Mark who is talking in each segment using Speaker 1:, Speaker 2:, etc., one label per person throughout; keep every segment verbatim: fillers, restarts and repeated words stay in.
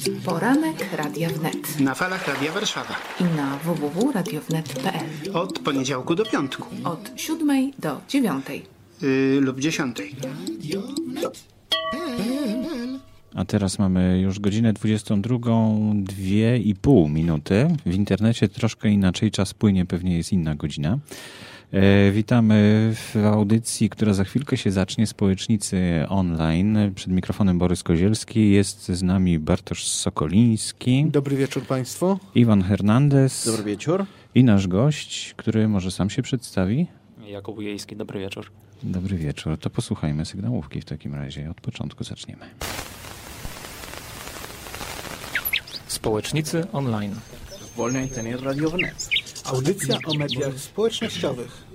Speaker 1: Poranek Radia Wnet.
Speaker 2: Na falach Radia Warszawa.
Speaker 1: I na w w w kropka radio wnet kropka p l.
Speaker 2: Od poniedziałku do piątku.
Speaker 1: Od siódmej do dziewiątej.
Speaker 2: Yy, lub dziesiątej.
Speaker 3: A teraz mamy już godzinę dwudziestą drugą, dwie i pół minuty. W internecie troszkę inaczej, czas płynie, pewnie jest inna godzina. E, witamy w audycji, która za chwilkę się zacznie, Społecznicy Online. Przed mikrofonem Borys Kozielski, jest z nami Bartosz Sokoliński.
Speaker 4: Dobry wieczór Państwu.
Speaker 3: Iwan Hernandez.
Speaker 5: Dobry wieczór.
Speaker 3: I nasz gość, który może sam się przedstawi.
Speaker 6: Jakub Ujejski, dobry wieczór.
Speaker 3: Dobry wieczór. To posłuchajmy sygnałówki w takim razie. Od początku zaczniemy.
Speaker 6: Społecznicy Online.
Speaker 5: Wolny internet Radio Wnet.
Speaker 4: Audycja o mediach społecznościowych.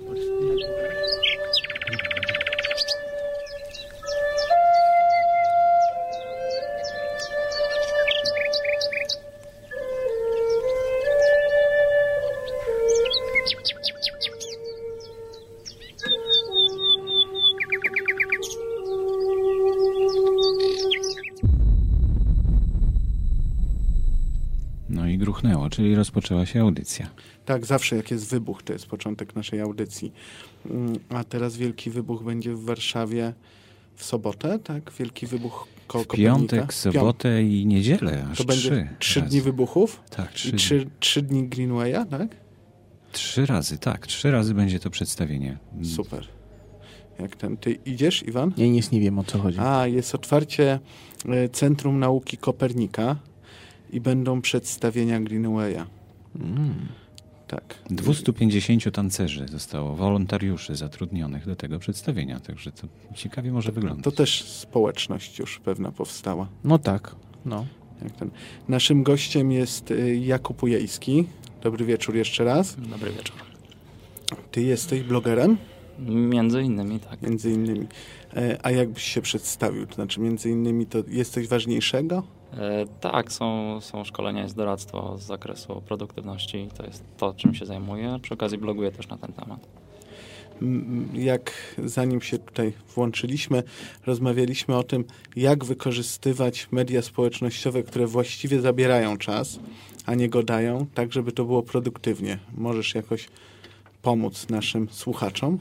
Speaker 3: No i gruchnęło, czyli rozpoczęła się audycja.
Speaker 4: Tak, zawsze jak jest wybuch, to jest początek naszej audycji. A teraz wielki wybuch będzie w Warszawie w sobotę, tak? Wielki wybuch koło Kopernika.
Speaker 3: Piątek, sobotę i niedzielę, aż
Speaker 4: To będzie
Speaker 3: trzy
Speaker 4: trzy
Speaker 3: razy.
Speaker 4: dni wybuchów?
Speaker 3: Tak, trzy,
Speaker 4: I trzy, trzy dni Greenwaya, tak?
Speaker 3: trzy razy, tak. Trzy razy będzie to przedstawienie.
Speaker 4: Super. Jak ten, ty idziesz, Iwan?
Speaker 5: Ja nic nie wiem, o co chodzi.
Speaker 4: A, jest otwarcie e, Centrum Nauki Kopernika i będą przedstawienia Greenwaya.
Speaker 5: Mm.
Speaker 4: Tak.
Speaker 3: dwieście pięćdziesięciu tancerzy zostało, wolontariuszy zatrudnionych do tego przedstawienia, także to ciekawie może wyglądać.
Speaker 4: To też społeczność już pewna powstała.
Speaker 5: No tak, no.
Speaker 4: Jak ten. Naszym gościem jest y, Jakub Ujejski. Dobry wieczór jeszcze raz.
Speaker 6: Dobry wieczór.
Speaker 4: Ty jesteś blogerem?
Speaker 6: Między innymi, tak.
Speaker 4: Między innymi. E, a jak byś się przedstawił? To znaczy między innymi to jest coś ważniejszego?
Speaker 6: E, tak, są, są szkolenia, jest doradztwo z zakresu produktywności. To jest to, czym się zajmuję. Przy okazji bloguję też na ten temat.
Speaker 4: M, Jak zanim się tutaj włączyliśmy, rozmawialiśmy o tym, jak wykorzystywać media społecznościowe, które właściwie zabierają czas, a nie go dają, tak żeby to było produktywnie. Możesz jakoś pomóc naszym słuchaczom?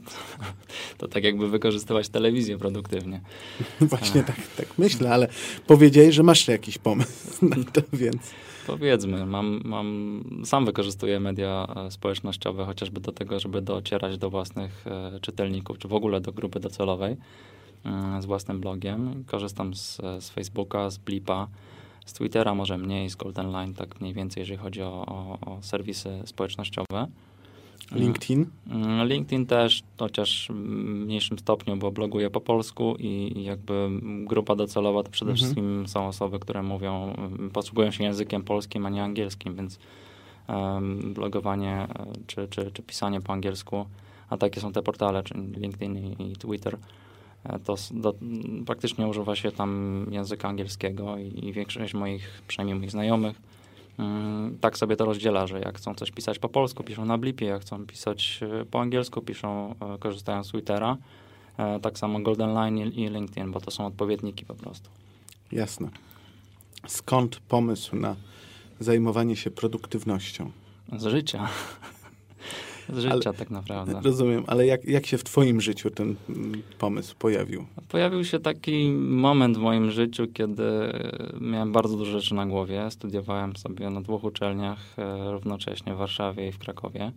Speaker 6: To tak jakby wykorzystywać telewizję produktywnie.
Speaker 4: Właśnie tak, tak myślę, ale powiedziałeś, że masz jakiś pomysł na to, więc...
Speaker 6: Powiedzmy, mam, mam, sam wykorzystuję media społecznościowe chociażby do tego, żeby docierać do własnych e, czytelników, czy w ogóle do grupy docelowej e, z własnym blogiem. Korzystam z, z Facebooka, z Blipa, z Twittera może mniej, z Golden Line, tak mniej więcej, jeżeli chodzi o, o, o serwisy społecznościowe.
Speaker 4: LinkedIn?
Speaker 6: LinkedIn też, chociaż w mniejszym stopniu, bo bloguję po polsku i jakby grupa docelowa to przede
Speaker 4: Mhm.
Speaker 6: wszystkim są osoby, które mówią, posługują się językiem polskim, a nie angielskim, więc um, blogowanie czy, czy, czy pisanie po angielsku, a takie są te portale, czyli LinkedIn i, i Twitter, to do, praktycznie używa się tam języka angielskiego i, i większość moich, przynajmniej moich znajomych, tak sobie to rozdziela, że jak chcą coś pisać po polsku, piszą na Blipie, jak chcą pisać po angielsku, piszą korzystając z Twittera. Tak samo Golden Line i LinkedIn, bo to są odpowiedniki po prostu.
Speaker 4: Jasne. Skąd pomysł na zajmowanie się produktywnością?
Speaker 6: Z życia. Z życia
Speaker 4: Ale,
Speaker 6: tak naprawdę.
Speaker 4: Rozumiem, ale jak, jak się w twoim życiu ten mm, pomysł pojawił?
Speaker 6: Pojawił się taki moment w moim życiu, kiedy miałem bardzo dużo rzeczy na głowie. Studiowałem sobie na dwóch uczelniach równocześnie w Warszawie i w Krakowie.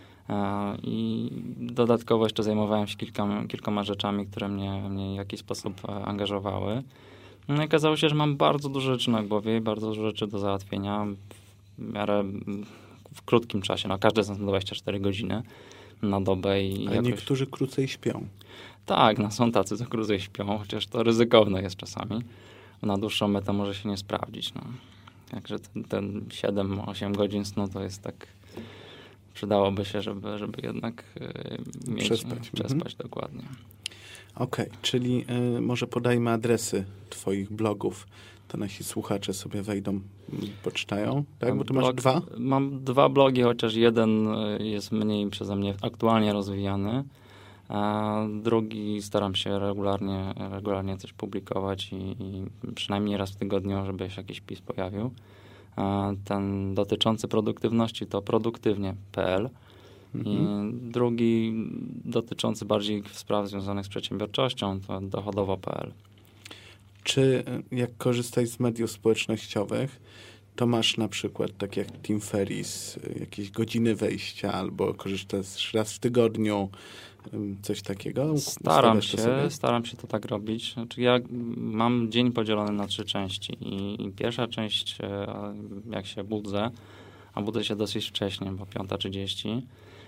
Speaker 6: I dodatkowo jeszcze zajmowałem się kilkoma, kilkoma rzeczami, które mnie, mnie w jakiś sposób angażowały. No i okazało się, że mam bardzo dużo rzeczy na głowie i bardzo dużo rzeczy do załatwienia w miarę w krótkim czasie. No każde są dwadzieścia cztery godziny na dobę. I
Speaker 4: Ale
Speaker 6: jakoś...
Speaker 4: niektórzy krócej śpią.
Speaker 6: Tak, no są tacy, co krócej śpią, chociaż to ryzykowne jest czasami. Na dłuższą metę może się nie sprawdzić. No. Także ten, ten siedem osiem godzin snu to jest tak... Przydałoby się, żeby, żeby jednak yy, mieć...
Speaker 4: Przespać.
Speaker 6: Przespać,
Speaker 4: Mhm.
Speaker 6: dokładnie.
Speaker 4: Okej, okay, czyli y, może podajmy adresy twoich blogów. To nasi słuchacze sobie wejdą, poczytają, tak? Bo ty masz
Speaker 6: Blog,
Speaker 4: dwa?
Speaker 6: Mam dwa blogi, chociaż jeden jest mniej przeze mnie aktualnie rozwijany. A drugi staram się regularnie, regularnie coś publikować i, i przynajmniej raz w tygodniu, żeby się jakiś wpis pojawił. A ten dotyczący produktywności to produktywnie kropka pe el. I drugi dotyczący bardziej spraw związanych z przedsiębiorczością to dochodowo kropka pe el.
Speaker 4: Czy jak korzystać z mediów społecznościowych, to masz na przykład, tak jak Tim Ferriss, jakieś godziny wejścia albo korzystasz raz w tygodniu, coś takiego?
Speaker 6: Staram się, staram się to tak robić. Znaczy ja mam dzień podzielony na trzy części i, i pierwsza część, jak się budzę, a budzę się dosyć wcześnie, bo piąta trzydzieści,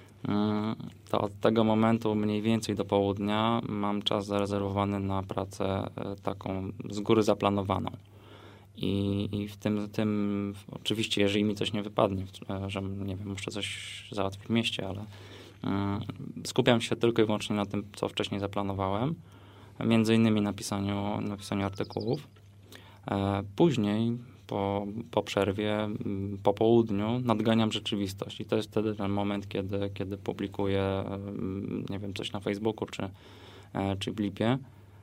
Speaker 6: to od tego momentu mniej więcej do południa mam czas zarezerwowany na pracę taką z góry zaplanowaną. I, i w tym, tym, oczywiście, jeżeli mi coś nie wypadnie, że nie wiem, muszę coś załatwić w mieście, ale y, skupiam się tylko i wyłącznie na tym, co wcześniej zaplanowałem, między innymi na pisaniu, na pisaniu artykułów. E, później, po, po przerwie, po południu nadganiam rzeczywistość i to jest wtedy ten moment, kiedy, kiedy publikuję, nie wiem, coś na Facebooku czy, czy w Lipie.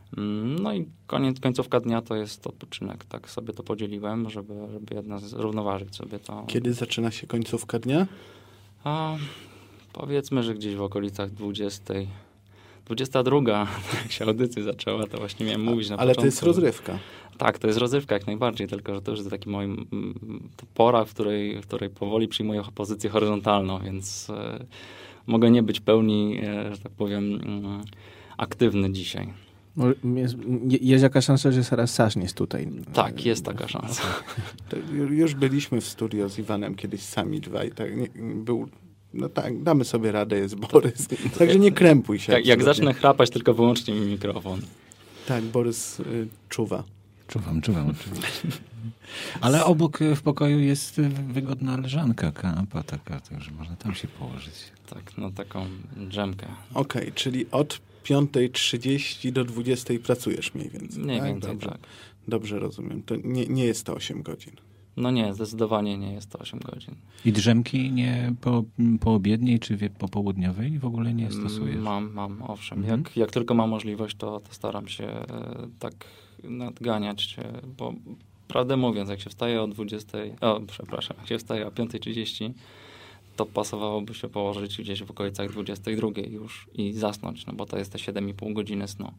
Speaker 6: No i koniec, końcówka dnia to jest odpoczynek. Tak sobie to podzieliłem, żeby, żeby jednak zrównoważyć sobie to.
Speaker 4: Kiedy zaczyna się końcówka dnia?
Speaker 6: A, powiedzmy, że gdzieś w okolicach dwudziestej. dwudziesta druga, jak się audycja zaczęła, to właśnie miałem mówić na
Speaker 4: Ale
Speaker 6: początku.
Speaker 4: to jest rozrywka.
Speaker 6: Tak, to jest rozrywka jak najbardziej, tylko że to już jest taki mój to pora, w której, w której powoli przyjmuję pozycję horyzontalną, więc e, mogę nie być w pełni, e, że tak powiem, mm, aktywny dzisiaj.
Speaker 5: Jest, jest jakaś szansa, że zaraz Sasz jest tutaj.
Speaker 6: Tak, jest taka szansa.
Speaker 4: To już byliśmy w studio z Iwanem kiedyś sami dwaj. Tak, nie, był, no tak, damy sobie radę, jest Borys. Także nie krępuj się.
Speaker 6: Jak, jak zacznę chrapać, tylko wyłącznie mi mikrofon.
Speaker 4: Tak, Borys y, czuwa.
Speaker 3: Czuwam, czuwam oczywiście. Ale obok w pokoju jest wygodna leżanka, kanapa taka, także można tam się położyć.
Speaker 6: Tak, no taką dżemkę.
Speaker 4: Okej, okay, czyli od piątej trzydzieści do dwudziestej pracujesz mniej więcej.
Speaker 6: Mniej
Speaker 4: tak?
Speaker 6: więcej,
Speaker 4: Dobrze.
Speaker 6: tak.
Speaker 4: Dobrze rozumiem. To nie, nie jest to osiem godzin.
Speaker 6: No nie, zdecydowanie nie jest to osiem godzin.
Speaker 3: I drzemki nie po, po obiedniej czy wie, po południowej w ogóle nie stosujesz?
Speaker 6: Mam, mam, owszem.
Speaker 3: Mhm.
Speaker 6: Jak, jak tylko mam możliwość, to, to staram się e, tak nadganiać, e, bo prawdę mówiąc, jak się wstaje o dwudziestej, o przepraszam, jak się wstaje o piątej trzydzieści, to pasowałoby się położyć gdzieś w okolicach dwudziestej drugiej już i zasnąć, no bo to jest te siedem i pół godziny snu.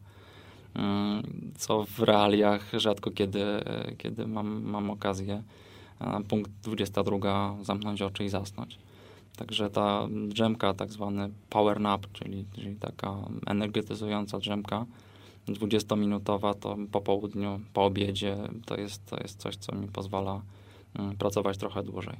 Speaker 6: Co w realiach rzadko kiedy, kiedy mam, mam okazję punkt dwudziesta druga zamknąć oczy i zasnąć. Także ta drzemka, tak zwany power nap, czyli, czyli taka energetyzująca drzemka dwudziestominutowa, to po południu, po obiedzie, to jest, to jest coś, co mi pozwala pracować trochę dłużej.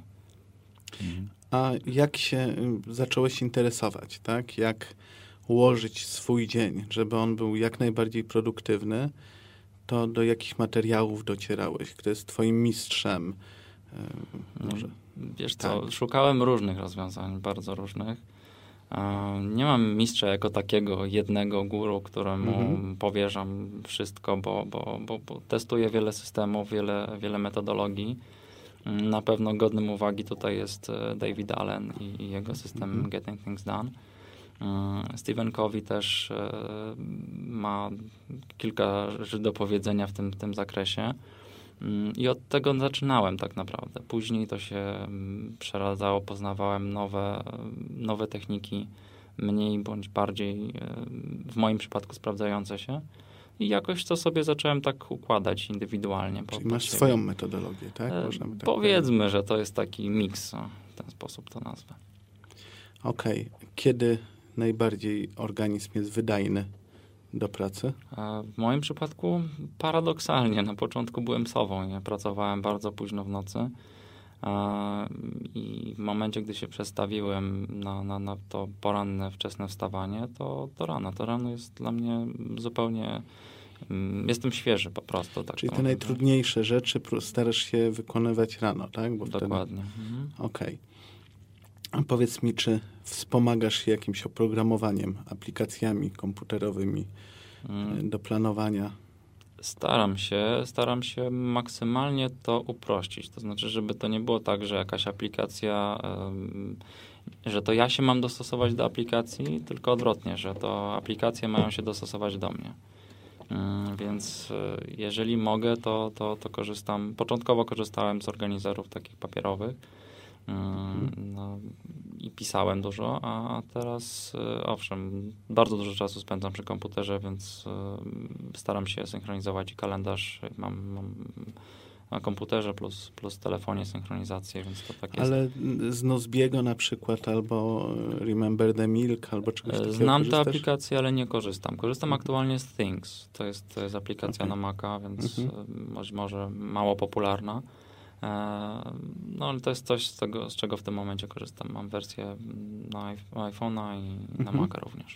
Speaker 4: A jak się zacząłeś interesować, tak? Jak ułożyć swój dzień, żeby on był jak najbardziej produktywny, to do jakich materiałów docierałeś? Kto jest twoim mistrzem? Może.
Speaker 6: Wiesz co,
Speaker 4: tak.
Speaker 6: Szukałem różnych rozwiązań, bardzo różnych. Nie mam mistrza jako takiego jednego guru, któremu mhm. powierzam wszystko, bo, bo, bo, bo testuję wiele systemów, wiele, wiele metodologii. Na pewno godnym uwagi tutaj jest David Allen i, i jego system mhm. Getting Things Done. Stephen Covey też ma kilka rzeczy do powiedzenia w tym, w tym zakresie. I od tego zaczynałem tak naprawdę. Później to się przeradzało, poznawałem nowe, nowe techniki, mniej bądź bardziej w moim przypadku sprawdzające się. I jakoś to sobie zacząłem tak układać indywidualnie.
Speaker 4: Czyli masz siebie. Swoją metodologię, tak? Można by tak
Speaker 6: Powiedzmy,
Speaker 4: powiedzieć.
Speaker 6: że to jest taki miks, w ten sposób to nazwę.
Speaker 4: Okej. Okay. Kiedy najbardziej organizm jest wydajny do pracy?
Speaker 6: W moim przypadku paradoksalnie. Na początku byłem sową. Ja pracowałem bardzo późno w nocy i w momencie, gdy się przestawiłem na, na, na to poranne, wczesne wstawanie, to, to rano. To rano jest dla mnie zupełnie... Jestem świeży po prostu. Tak.
Speaker 4: Czyli te najtrudniejsze rzeczy starasz się wykonywać rano, tak? Bo
Speaker 6: Dokładnie.
Speaker 4: Wtedy...
Speaker 6: Mhm.
Speaker 4: Okej. Okay. A powiedz mi, czy wspomagasz się jakimś oprogramowaniem, aplikacjami komputerowymi hmm. do planowania?
Speaker 6: Staram się, staram się maksymalnie to uprościć. To znaczy, żeby to nie było tak, że jakaś aplikacja um, że to ja się mam dostosować do aplikacji, tylko odwrotnie, że to aplikacje mają się dostosować do mnie. Więc jeżeli mogę, to, to, to korzystam. Początkowo korzystałem z organizerów takich papierowych no, i pisałem dużo, a teraz owszem, bardzo dużo czasu spędzam przy komputerze, więc staram się synchronizować i kalendarz. Mam, mam na komputerze plus, plus telefonie synchronizację, więc to tak jest.
Speaker 4: Ale z Nozbiego na przykład, albo Remember the Milk, albo czegoś takiego
Speaker 6: Znam
Speaker 4: korzystasz?
Speaker 6: tę aplikację, ale nie korzystam. Korzystam aktualnie z Things. To jest, to jest aplikacja
Speaker 4: Okay.
Speaker 6: na Maca, więc
Speaker 4: Mhm.
Speaker 6: może, może mało popularna. No ale to jest coś, z, tego, z czego w tym momencie korzystam. Mam wersję na iPhone'a i na
Speaker 4: Mhm.
Speaker 6: Maca również.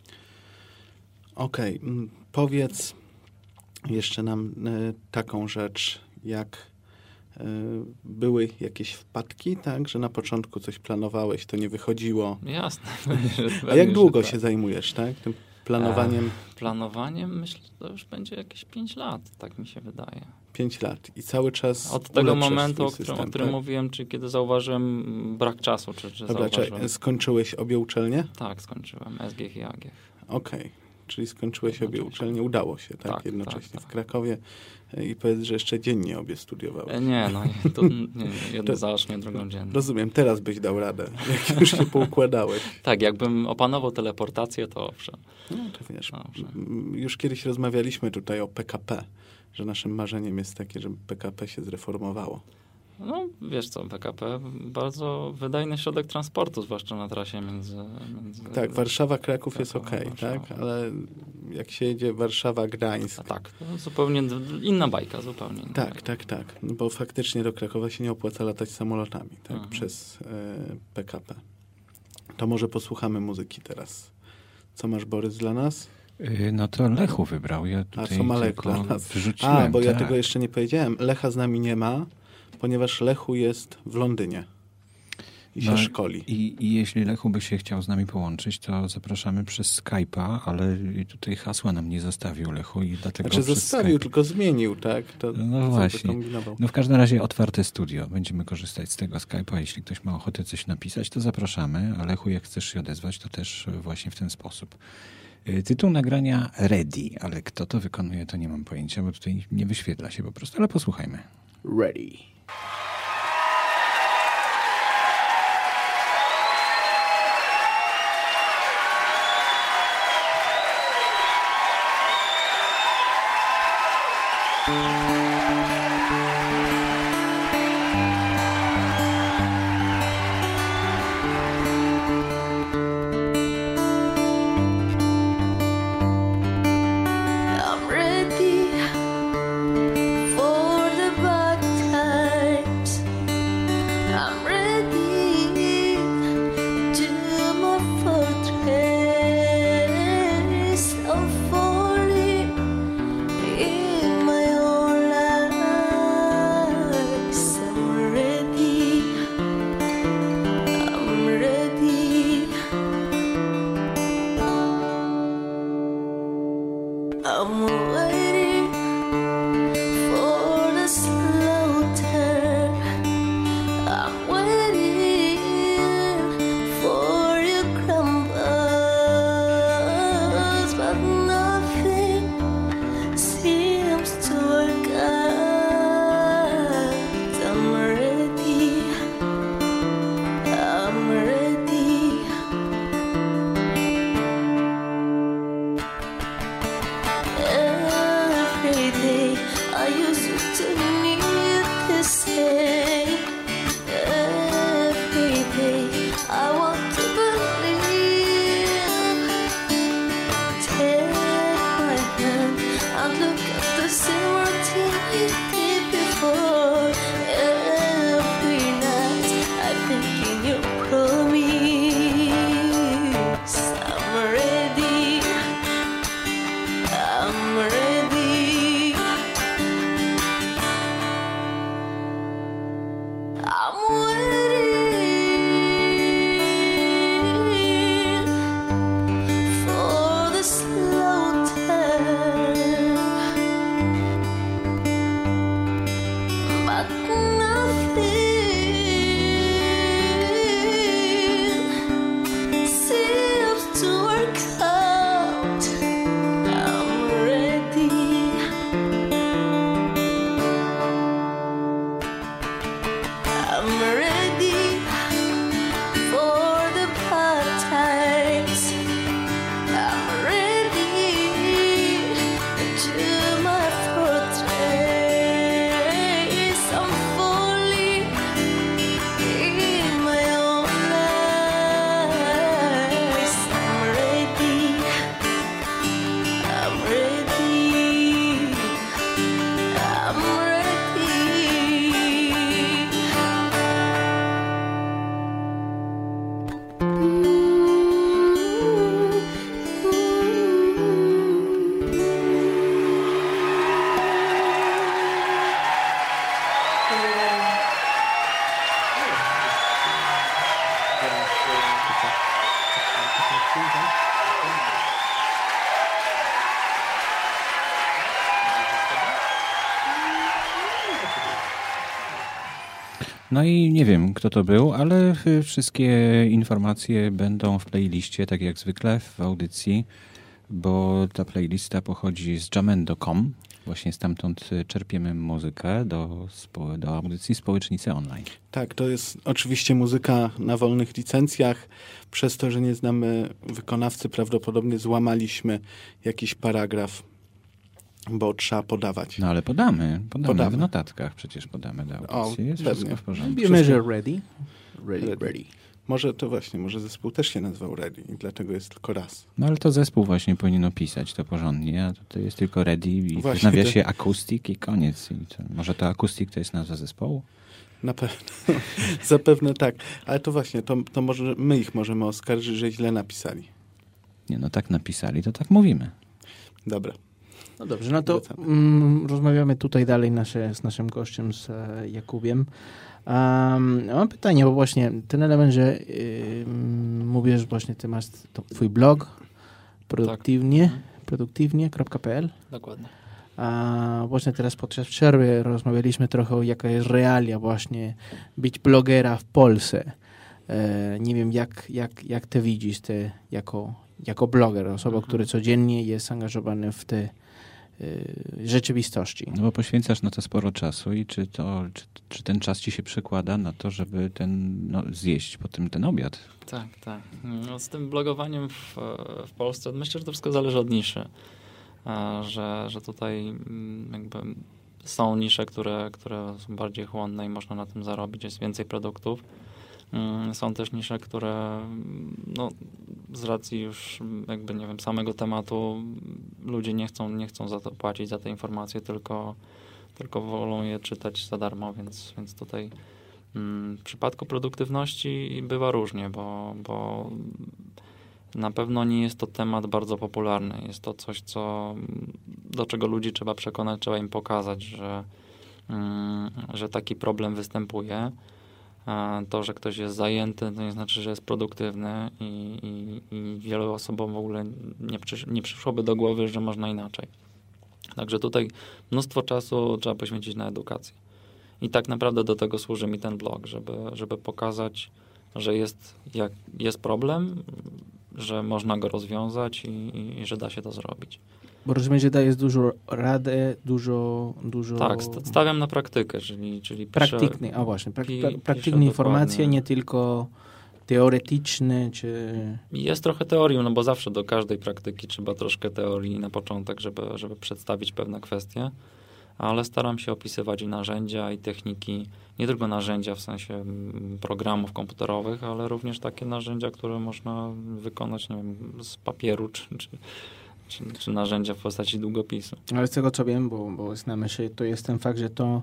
Speaker 4: Okej, okay. Powiedz jeszcze nam y, taką rzecz, jak y, były jakieś wpadki, tak, że na początku coś planowałeś, to nie wychodziło.
Speaker 6: Jasne.
Speaker 4: A jak długo się zajmujesz, tak, tym planowaniem?
Speaker 6: E, planowaniem myślę, że to już będzie jakieś pięć lat, tak mi się wydaje.
Speaker 4: Pięć lat i cały czas
Speaker 6: Od tego
Speaker 4: ulepszasz
Speaker 6: momentu, o
Speaker 4: swój
Speaker 6: którym,
Speaker 4: system,
Speaker 6: o którym
Speaker 4: tak?
Speaker 6: mówiłem, czy kiedy zauważyłem brak czasu, czy, czy
Speaker 4: Dobra,
Speaker 6: zauważyłem...
Speaker 4: czy skończyłeś obie uczelnie?
Speaker 6: Tak, skończyłem. S G H i A G H.
Speaker 4: Okej, okay. Czyli skończyłeś obie
Speaker 6: Jednocześnie.
Speaker 4: uczelnie, udało się, tak,
Speaker 6: Tak,
Speaker 4: jednocześnie
Speaker 6: tak,
Speaker 4: w
Speaker 6: tak.
Speaker 4: Krakowie i powiedz, że jeszcze dziennie obie studiowałeś.
Speaker 6: E, Nie, no to nie, nie, jedno
Speaker 4: To-
Speaker 6: zacznie, drugą dziennie.
Speaker 4: Rozumiem, teraz byś dał radę, jak już się poukładałeś.
Speaker 6: Tak, jakbym opanował teleportację, to owszem.
Speaker 4: No to wiesz,
Speaker 6: Dobrze.
Speaker 4: m, już kiedyś rozmawialiśmy tutaj o P K P, że naszym marzeniem jest takie, żeby P K P się zreformowało.
Speaker 6: No, wiesz co, P K P bardzo wydajny środek transportu, zwłaszcza na trasie między... między
Speaker 4: Tak, Warszawa-Kraków jest
Speaker 6: Krakowa,
Speaker 4: okej,
Speaker 6: Warszawa.
Speaker 4: tak? Ale jak się jedzie Warszawa-Gdańsk,
Speaker 6: A tak, to zupełnie d- inna bajka, zupełnie inna
Speaker 4: tak,
Speaker 6: bajka.
Speaker 4: tak, tak, no bo faktycznie do Krakowa się nie opłaca latać samolotami, tak,
Speaker 6: Mhm.
Speaker 4: przez e, P K P. To może posłuchamy muzyki teraz. Co masz, Borys, dla nas?
Speaker 3: Y, No to Lechu wybrał. Ja
Speaker 4: A
Speaker 3: tutaj
Speaker 4: co ma Lech
Speaker 3: tylko
Speaker 4: dla nas?
Speaker 3: wrzuciłem,
Speaker 4: A, bo ja
Speaker 3: tak.
Speaker 4: tego jeszcze nie powiedziałem. Lecha z nami nie ma, ponieważ Lechu jest w Londynie i się
Speaker 3: No
Speaker 4: szkoli.
Speaker 3: I, I jeśli Lechu by się chciał z nami połączyć, to zapraszamy przez Skype'a, ale tutaj hasła nam nie zostawił Lechu i dlatego
Speaker 4: Znaczy
Speaker 3: przez
Speaker 4: zostawił,
Speaker 3: Skype.
Speaker 4: tylko zmienił, tak? To,
Speaker 3: No
Speaker 4: co
Speaker 3: właśnie.
Speaker 4: wykombinował.
Speaker 3: No w każdym razie otwarte studio. Będziemy korzystać z tego Skype'a. Jeśli ktoś ma ochotę coś napisać, to zapraszamy. A Lechu, jak chcesz się odezwać, to też właśnie w ten sposób. Y, Tytuł nagrania Ready, ale kto to wykonuje, to nie mam pojęcia, bo tutaj nie wyświetla się po prostu, ale posłuchajmy.
Speaker 5: Ready.
Speaker 7: I'm ready for the bad times. I'm ready to my fortress of falling in my own lies. I'm ready. I'm ready. I'm waiting for the slaughter. I'm waiting for your crumbles, but nothing seems to work out. I'm ready. I'm ready. Every day I used to need to say. Every day I want to believe. Take my hand and look at the same routine you did before. Every night I think in your promise. I'm ready. I'm ready.
Speaker 3: No i nie wiem, kto to był, ale wszystkie informacje będą w playliście, tak jak zwykle w audycji, bo ta playlista pochodzi z jamendo kropka com. Właśnie stamtąd czerpiemy muzykę do, spo- do audycji Społecznicy Online.
Speaker 4: Tak, to jest oczywiście muzyka na wolnych licencjach. Przez to, że nie znamy wykonawcy, prawdopodobnie złamaliśmy jakiś paragraf, bo trzeba podawać.
Speaker 3: No ale podamy, podamy,
Speaker 4: Podamy.
Speaker 3: w notatkach przecież podamy do audycji.
Speaker 4: O,
Speaker 3: Jest
Speaker 4: pewnie.
Speaker 3: wszystko w porządku.
Speaker 5: Be measure ready. Ready,
Speaker 4: Ready.
Speaker 5: ready.
Speaker 4: Może to właśnie, może zespół też się nazywał Ready i dlatego jest tylko raz.
Speaker 3: No ale to zespół właśnie powinien opisać to porządnie, a tutaj jest tylko ready i
Speaker 4: Właśnie
Speaker 3: w nawiasie akustik i koniec. I to, może to akustik to jest nazwa zespołu?
Speaker 4: Na pewno. Zapewne tak. Ale to właśnie, to, to może my ich możemy oskarżyć, że źle napisali.
Speaker 3: Nie, no tak napisali, to tak mówimy.
Speaker 4: Dobra.
Speaker 5: No dobrze, no to
Speaker 4: Wracamy.
Speaker 5: mm, rozmawiamy tutaj dalej nasze, z naszym gościem, z e, Jakubiem. Um, mam pytanie, bo właśnie ten element, że y, mówisz właśnie, ty masz to, twój blog produktywnie,
Speaker 6: Tak.
Speaker 5: produktywnie kropka pe el.
Speaker 6: Dokładnie.
Speaker 5: A właśnie teraz podczas przerwy rozmawialiśmy trochę o jaka jest realia właśnie być blogera w Polsce. E, nie wiem, jak, jak, jak ty widzisz te jako, jako bloger, osoba,
Speaker 6: Mhm.
Speaker 5: który codziennie jest zaangażowany w te e, rzeczywistości.
Speaker 3: No bo poświęcasz na to sporo czasu i czy, to, czy, czy ten czas ci się przekłada na to, żeby ten, no, zjeść potem ten obiad?
Speaker 6: Tak, tak. No, z tym blogowaniem w, w Polsce myślę, że to wszystko zależy od niszy. E, Że, że tutaj mm, jakby są nisze, które, które są bardziej chłonne i można na tym zarobić, jest więcej produktów. Mm, Są też nisze, które no, z racji już jakby nie wiem, samego tematu ludzie nie chcą, nie chcą za to płacić za te informacje, tylko, tylko wolą je czytać za darmo, więc, więc tutaj mm, w przypadku produktywności bywa różnie, bo, bo na pewno nie jest to temat bardzo popularny. Jest to coś, co, do czego ludzi trzeba przekonać, trzeba im pokazać, że, mm, że taki problem występuje. A to, że ktoś jest zajęty, to nie znaczy, że jest produktywny i, i, i wielu osobom w ogóle nie, przysz, nie przyszłoby do głowy, że można inaczej. Także tutaj mnóstwo czasu trzeba poświęcić na edukację. I tak naprawdę do tego służy mi ten blog, żeby, żeby pokazać, że jest, jak jest problem, że można go rozwiązać i, i, i że da się to zrobić.
Speaker 5: Bo rozumiem, że dajesz dużo radę, dużo... dużo
Speaker 6: Tak, st- stawiam na praktykę, czyli, czyli piszę,
Speaker 5: praktyczny, a właśnie, prak,
Speaker 6: pi-
Speaker 5: pra,
Speaker 6: piszę
Speaker 5: praktyczne informacje,
Speaker 6: dokładnie.
Speaker 5: nie tylko teoretyczne, czy...
Speaker 6: Jest trochę teorii, no bo zawsze do każdej praktyki trzeba troszkę teorii na początek, żeby, żeby przedstawić pewne kwestie, ale staram się opisywać i narzędzia, i techniki, nie tylko narzędzia w sensie mm, programów komputerowych, ale również takie narzędzia, które można wykonać, nie wiem, z papieru, czy, czy, czy, czy narzędzia w postaci długopisu.
Speaker 5: Ale z tego co wiem, bo, bo znamy się, to jest ten fakt, że to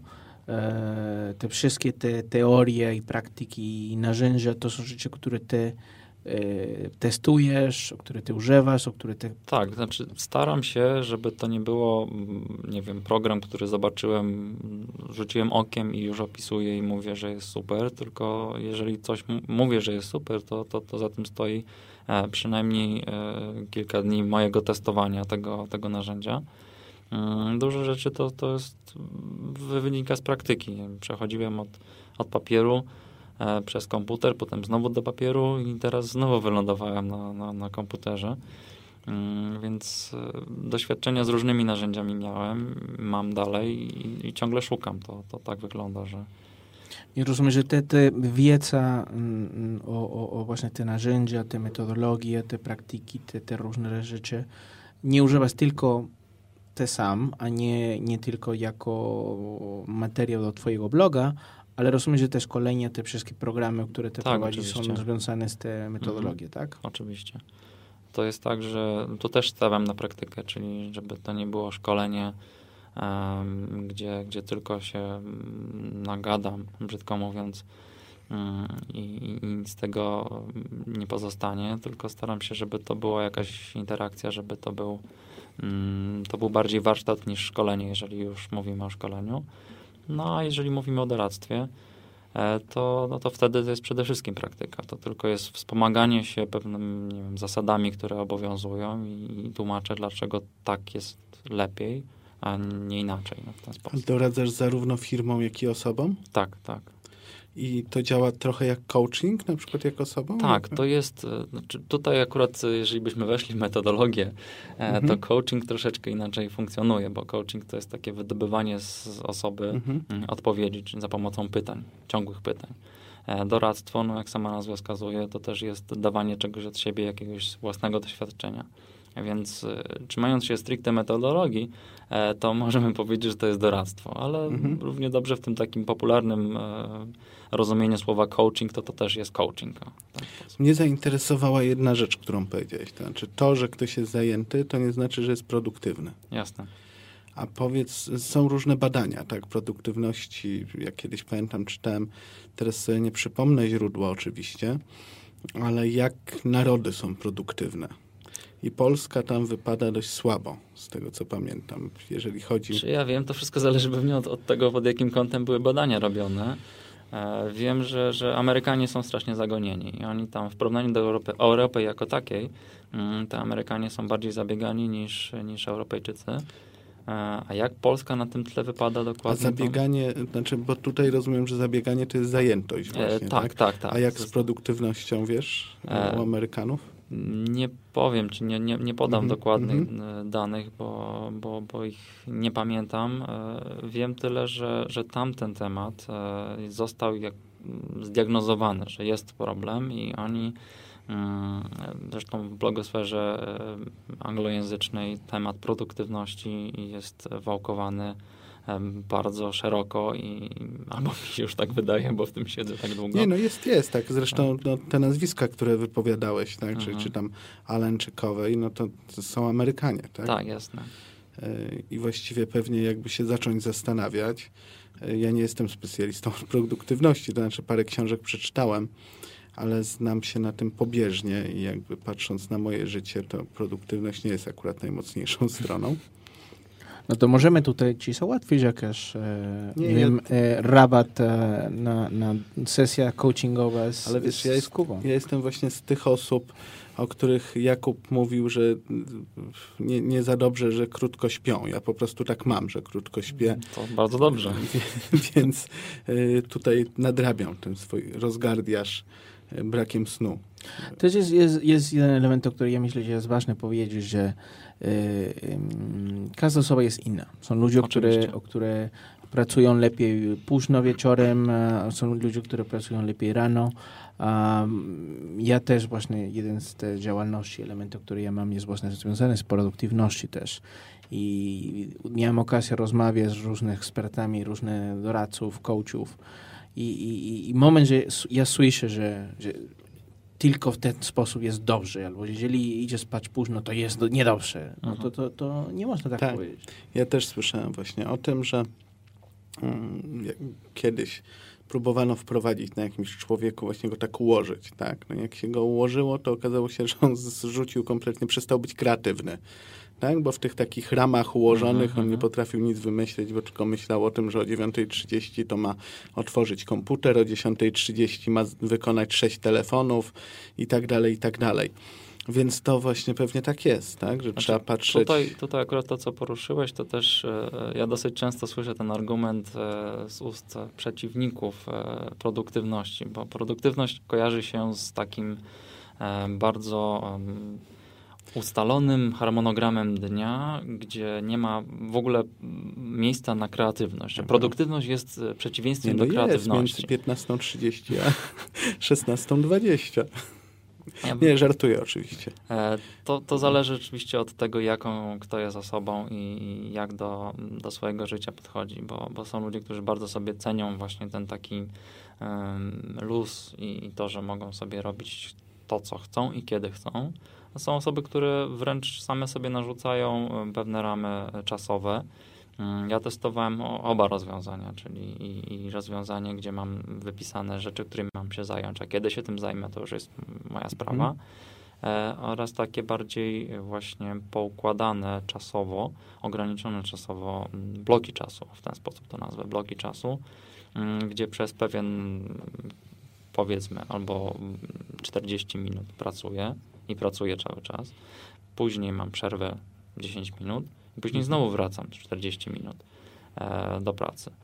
Speaker 5: e, te wszystkie te teorie i praktyki i narzędzia to są rzeczy, które ty e, testujesz, o które ty używasz, o które ty...
Speaker 6: Tak, znaczy staram się, żeby to nie było, mm, nie wiem, program, który zobaczyłem, mm, rzuciłem okiem i już opisuję i mówię, że jest super, tylko jeżeli coś m- mówię, że jest super, to, to, to za tym stoi e, przynajmniej e, kilka dni mojego testowania tego, tego narzędzia. Mm, Dużo rzeczy to, to jest, wy- wynika z praktyki. Przechodziłem od, od papieru e, przez komputer, potem znowu do papieru i teraz znowu wylądowałem na, na, na komputerze. Mm, Więc e, doświadczenia z różnymi narzędziami miałem, mam dalej i, i ciągle szukam. To, to tak wygląda, że
Speaker 5: I rozumiem, że te, te wiedza mm, o, o, o właśnie te narzędzia, te metodologie, te praktyki, te, te różne rzeczy nie używasz tylko te sam, a nie, nie tylko jako materiał do twojego bloga, ale rozumiem, że te szkolenia, te wszystkie programy, które ty
Speaker 6: Tak,
Speaker 5: prowadzisz, są
Speaker 6: oczywiście.
Speaker 5: związane z te metodologie, tak?
Speaker 6: oczywiście. To jest tak, że tu też stawiam na praktykę, czyli żeby to nie było szkolenie, em, gdzie, gdzie tylko się mm, nagadam, brzydko mówiąc, mm, i, i nic z tego nie pozostanie, tylko staram się, żeby to była jakaś interakcja, żeby to był, mm, to był bardziej warsztat niż szkolenie, jeżeli już mówimy o szkoleniu. No a jeżeli mówimy o doradztwie, e, to, no to wtedy to jest przede wszystkim praktyka. To tylko jest wspomaganie się pewnymi, nie wiem, zasadami, które obowiązują i, i tłumaczę, dlaczego tak jest lepiej, a nie inaczej, no, w ten
Speaker 4: Ale
Speaker 6: sposób.
Speaker 4: doradzasz zarówno firmom, jak i osobom?
Speaker 6: Tak, tak.
Speaker 4: I to działa trochę jak coaching, na przykład jak osobą?
Speaker 6: Tak, to jest, e, znaczy tutaj akurat, e, jeżeli byśmy weszli w metodologię, e,
Speaker 4: Mhm.
Speaker 6: to coaching troszeczkę inaczej funkcjonuje, bo coaching to jest takie wydobywanie z osoby
Speaker 4: Mhm.
Speaker 6: mm, odpowiedzi, czyli za pomocą pytań, ciągłych pytań. E, Doradztwo, no jak sama nazwa wskazuje, to też jest dawanie czegoś od siebie, jakiegoś własnego doświadczenia. Więc e, trzymając się stricte metodologii, e, to możemy powiedzieć, że to jest doradztwo, ale
Speaker 4: Mhm.
Speaker 6: równie dobrze w tym takim popularnym e, rozumieniu słowa coaching, to to też jest coaching. O, w ten sposób.
Speaker 4: Mnie zainteresowała jedna rzecz, którą powiedziałeś. To znaczy to, że ktoś jest zajęty, to nie znaczy, że jest produktywny.
Speaker 6: Jasne.
Speaker 4: A powiedz, są różne badania, tak, produktywności. Ja kiedyś pamiętam, czytałem, teraz sobie nie przypomnę źródła oczywiście, ale jak narody są produktywne. I Polska tam wypada dość słabo, z tego co pamiętam, jeżeli chodzi...
Speaker 6: Czy ja wiem, to wszystko zależy pewnie od, od tego, pod jakim kątem były badania robione. E, wiem, że, że Amerykanie są strasznie zagonieni i oni tam w porównaniu do Europy, Europy jako takiej, mm, te Amerykanie są bardziej zabiegani niż, niż Europejczycy. E, a jak Polska na tym tle wypada
Speaker 4: A
Speaker 6: dokładnie?
Speaker 4: zabieganie, znaczy, bo tutaj rozumiem, że zabieganie to jest zajętość
Speaker 6: to,
Speaker 4: właśnie,
Speaker 6: e, tak, tak, tak.
Speaker 4: A jak
Speaker 6: To
Speaker 4: z
Speaker 6: jest-
Speaker 4: produktywnością, wiesz,
Speaker 6: E,
Speaker 4: u Amerykanów?
Speaker 6: Nie powiem ci, nie, nie, nie podam
Speaker 4: Mhm,
Speaker 6: dokładnych
Speaker 4: mhm.
Speaker 6: e, danych, bo, bo, bo ich nie pamiętam. E, Wiem tyle, że, że tamten temat e, został jak, m, zdiagnozowany, że jest problem i oni, mm, zresztą w blogosferze e, anglojęzycznej temat produktywności jest wałkowany em, bardzo szeroko i albo mi się już tak wydaje, bo w tym siedzę tak długo.
Speaker 4: Nie, no jest, jest, tak. Zresztą no, te nazwiska, które wypowiadałeś, tak, czy,
Speaker 6: Mhm.
Speaker 4: czy tam Allen, czy Covey, no to, to są Amerykanie, tak?
Speaker 6: Tak, jasne.
Speaker 4: Y, I właściwie pewnie jakby się zacząć zastanawiać. y, Ja nie jestem specjalistą od produktywności, to znaczy parę książek przeczytałem, ale znam się na tym pobieżnie i jakby patrząc na moje życie, to produktywność nie jest akurat najmocniejszą stroną.
Speaker 5: No to możemy tutaj ci załatwić jakaś, e,
Speaker 4: Nie,
Speaker 5: nie,
Speaker 4: ja-
Speaker 5: wiem, e, rabat e, na, na sesja coachingowa z,
Speaker 4: Ale wiesz,
Speaker 5: z,
Speaker 4: ja,
Speaker 5: z
Speaker 4: jest,
Speaker 5: Kubą.
Speaker 4: ja jestem właśnie z tych osób, o których Jakub mówił, że y, nie, nie za dobrze, że krótko śpią. Ja po prostu tak mam, że krótko śpię,
Speaker 6: To bardzo dobrze.
Speaker 4: więc y, tutaj nadrabiam ten swój rozgardiaż y, brakiem snu.
Speaker 5: Też jest, jest, jest jeden element, o którym ja myślę, że jest ważne powiedzieć, że y, y, każda osoba jest inna. Są ludzie, które,
Speaker 6: Oczywiście.
Speaker 5: o które pracują lepiej późno wieczorem, a są ludzie, które pracują lepiej rano. Um, ja też właśnie, jeden z tych działalności, elementów, które ja mam, jest właśnie związany z produktywnością też. I miałem okazję rozmawiać z różnymi ekspertami, różnych doradców, coachów. I, i, i moment, że s- ja słyszę, że, że tylko w ten sposób jest dobrze, albo jeżeli idzie spać późno, to jest do, niedobrze. No to, to, to nie można tak,
Speaker 4: Tak.
Speaker 5: powiedzieć.
Speaker 4: Ja też słyszałem właśnie o tym, że mm, jak kiedyś próbowano wprowadzić na jakimś człowieku, właśnie go tak ułożyć, tak? No jak się go ułożyło, to okazało się, że on zrzucił kompletnie, przestał być kreatywny, tak? Bo w tych takich ramach ułożonych
Speaker 6: Mhm,
Speaker 4: on nie
Speaker 6: mhm.
Speaker 4: potrafił nic wymyślić, bo tylko myślał o tym, że o dziewiątej trzydzieści to ma otworzyć komputer, o dziesiątej trzydzieści ma z- wykonać sześć telefonów i tak dalej, i tak dalej. Więc to właśnie pewnie tak jest, tak? Że trzeba patrzeć...
Speaker 6: Tutaj, tutaj akurat to, co poruszyłeś, to też e, ja dosyć często słyszę ten argument e, z ust przeciwników e, produktywności, bo produktywność kojarzy się z takim e, bardzo em, ustalonym harmonogramem dnia, gdzie nie ma w ogóle miejsca na kreatywność. Że Produktywność jest e, przeciwieństwem
Speaker 4: Nie, no
Speaker 6: do
Speaker 4: jest
Speaker 6: kreatywności.
Speaker 4: między piętnastą trzydzieści a szesnastą dwadzieścia.
Speaker 6: Ja
Speaker 4: Nie, żartuję oczywiście.
Speaker 6: E, To, to zależy oczywiście od tego, jaką kto jest osobą i jak do, do swojego życia podchodzi, bo, bo są ludzie, którzy bardzo sobie cenią właśnie ten taki um, luz i, i to, że mogą sobie robić to, co chcą i kiedy chcą. A są osoby, które wręcz same sobie narzucają em, pewne ramy czasowe. Mm, Ja testowałem o- oba rozwiązania, czyli i, i rozwiązanie, gdzie mam wypisane rzeczy, którymi mam się zająć, a kiedy się tym zajmę, to już jest moja sprawa.
Speaker 4: Mhm.
Speaker 6: E, oraz takie bardziej właśnie poukładane czasowo, ograniczone czasowo m, bloki czasu, w ten sposób to nazwę, bloki czasu, m, gdzie przez pewien, powiedzmy, albo czterdzieści minut pracuję i pracuję cały czas, później mam przerwę dziesięć minut i później znowu wracam czterdzieści minut e, do pracy.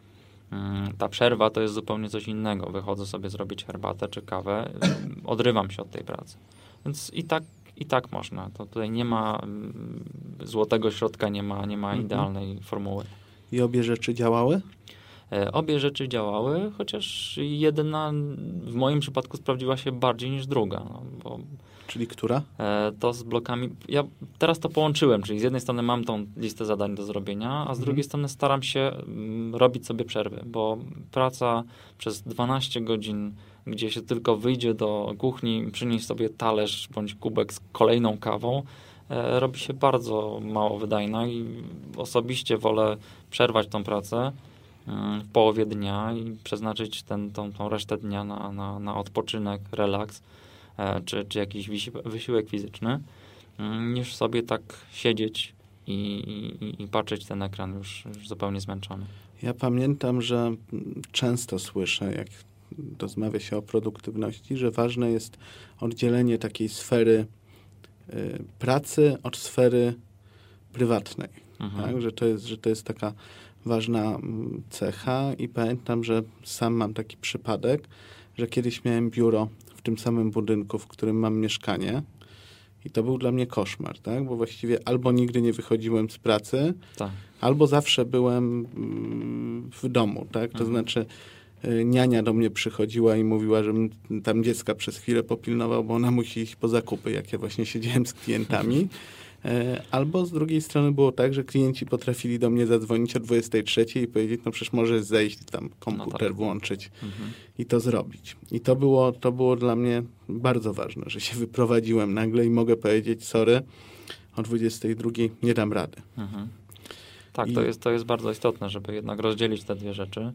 Speaker 6: Ta przerwa to jest zupełnie coś innego. Wychodzę sobie zrobić herbatę czy kawę, odrywam się od tej pracy. Więc i tak, i tak można. To tutaj nie ma złotego środka, nie ma, nie ma mhm. idealnej formuły.
Speaker 4: I obie rzeczy działały?
Speaker 6: Obie rzeczy działały, chociaż jedna w moim przypadku sprawdziła się bardziej niż druga. No, bo
Speaker 4: Czyli która?
Speaker 6: To z blokami... Ja teraz to połączyłem, czyli z jednej strony mam tą listę zadań do zrobienia, a z mhm. drugiej strony staram się robić sobie przerwy, bo praca przez dwanaście godzin, gdzie się tylko wyjdzie do kuchni, przynieść sobie talerz bądź kubek z kolejną kawą, robi się bardzo mało wydajna i osobiście wolę przerwać tą pracę w połowie dnia i przeznaczyć ten, tą, tą resztę dnia na, na, na odpoczynek, relaks, czy, czy jakiś wysiłek fizyczny, niż sobie tak siedzieć i, i, i patrzeć ten ekran już, już zupełnie zmęczony.
Speaker 4: Ja pamiętam, że często słyszę, jak rozmawia się o produktywności, że ważne jest oddzielenie takiej sfery y, pracy od sfery prywatnej. Mhm. Tak? Że to jest, że to jest taka ważna cecha i pamiętam, że sam mam taki przypadek, że kiedyś miałem biuro w tym samym budynku, w którym mam mieszkanie i to był dla mnie koszmar, tak? Bo właściwie albo nigdy nie wychodziłem z pracy,
Speaker 6: tak.
Speaker 4: albo zawsze byłem w domu, tak? To mhm. znaczy niania do mnie przychodziła i mówiła, żebym tam dziecka przez chwilę popilnował, bo ona musi iść po zakupy, jak ja właśnie siedziałem z klientami. Albo z drugiej strony było tak, że klienci potrafili do mnie zadzwonić o dwudziestej trzeciej i powiedzieć, no przecież możesz zejść, tam komputer no tak. włączyć mhm. i to zrobić. I to było, to było dla mnie bardzo ważne, że się wyprowadziłem nagle i mogę powiedzieć, sorry, o dwudziestej drugiej nie dam rady.
Speaker 6: Mhm. Tak,
Speaker 4: I...
Speaker 6: to, jest, to jest bardzo istotne, żeby jednak rozdzielić te dwie rzeczy,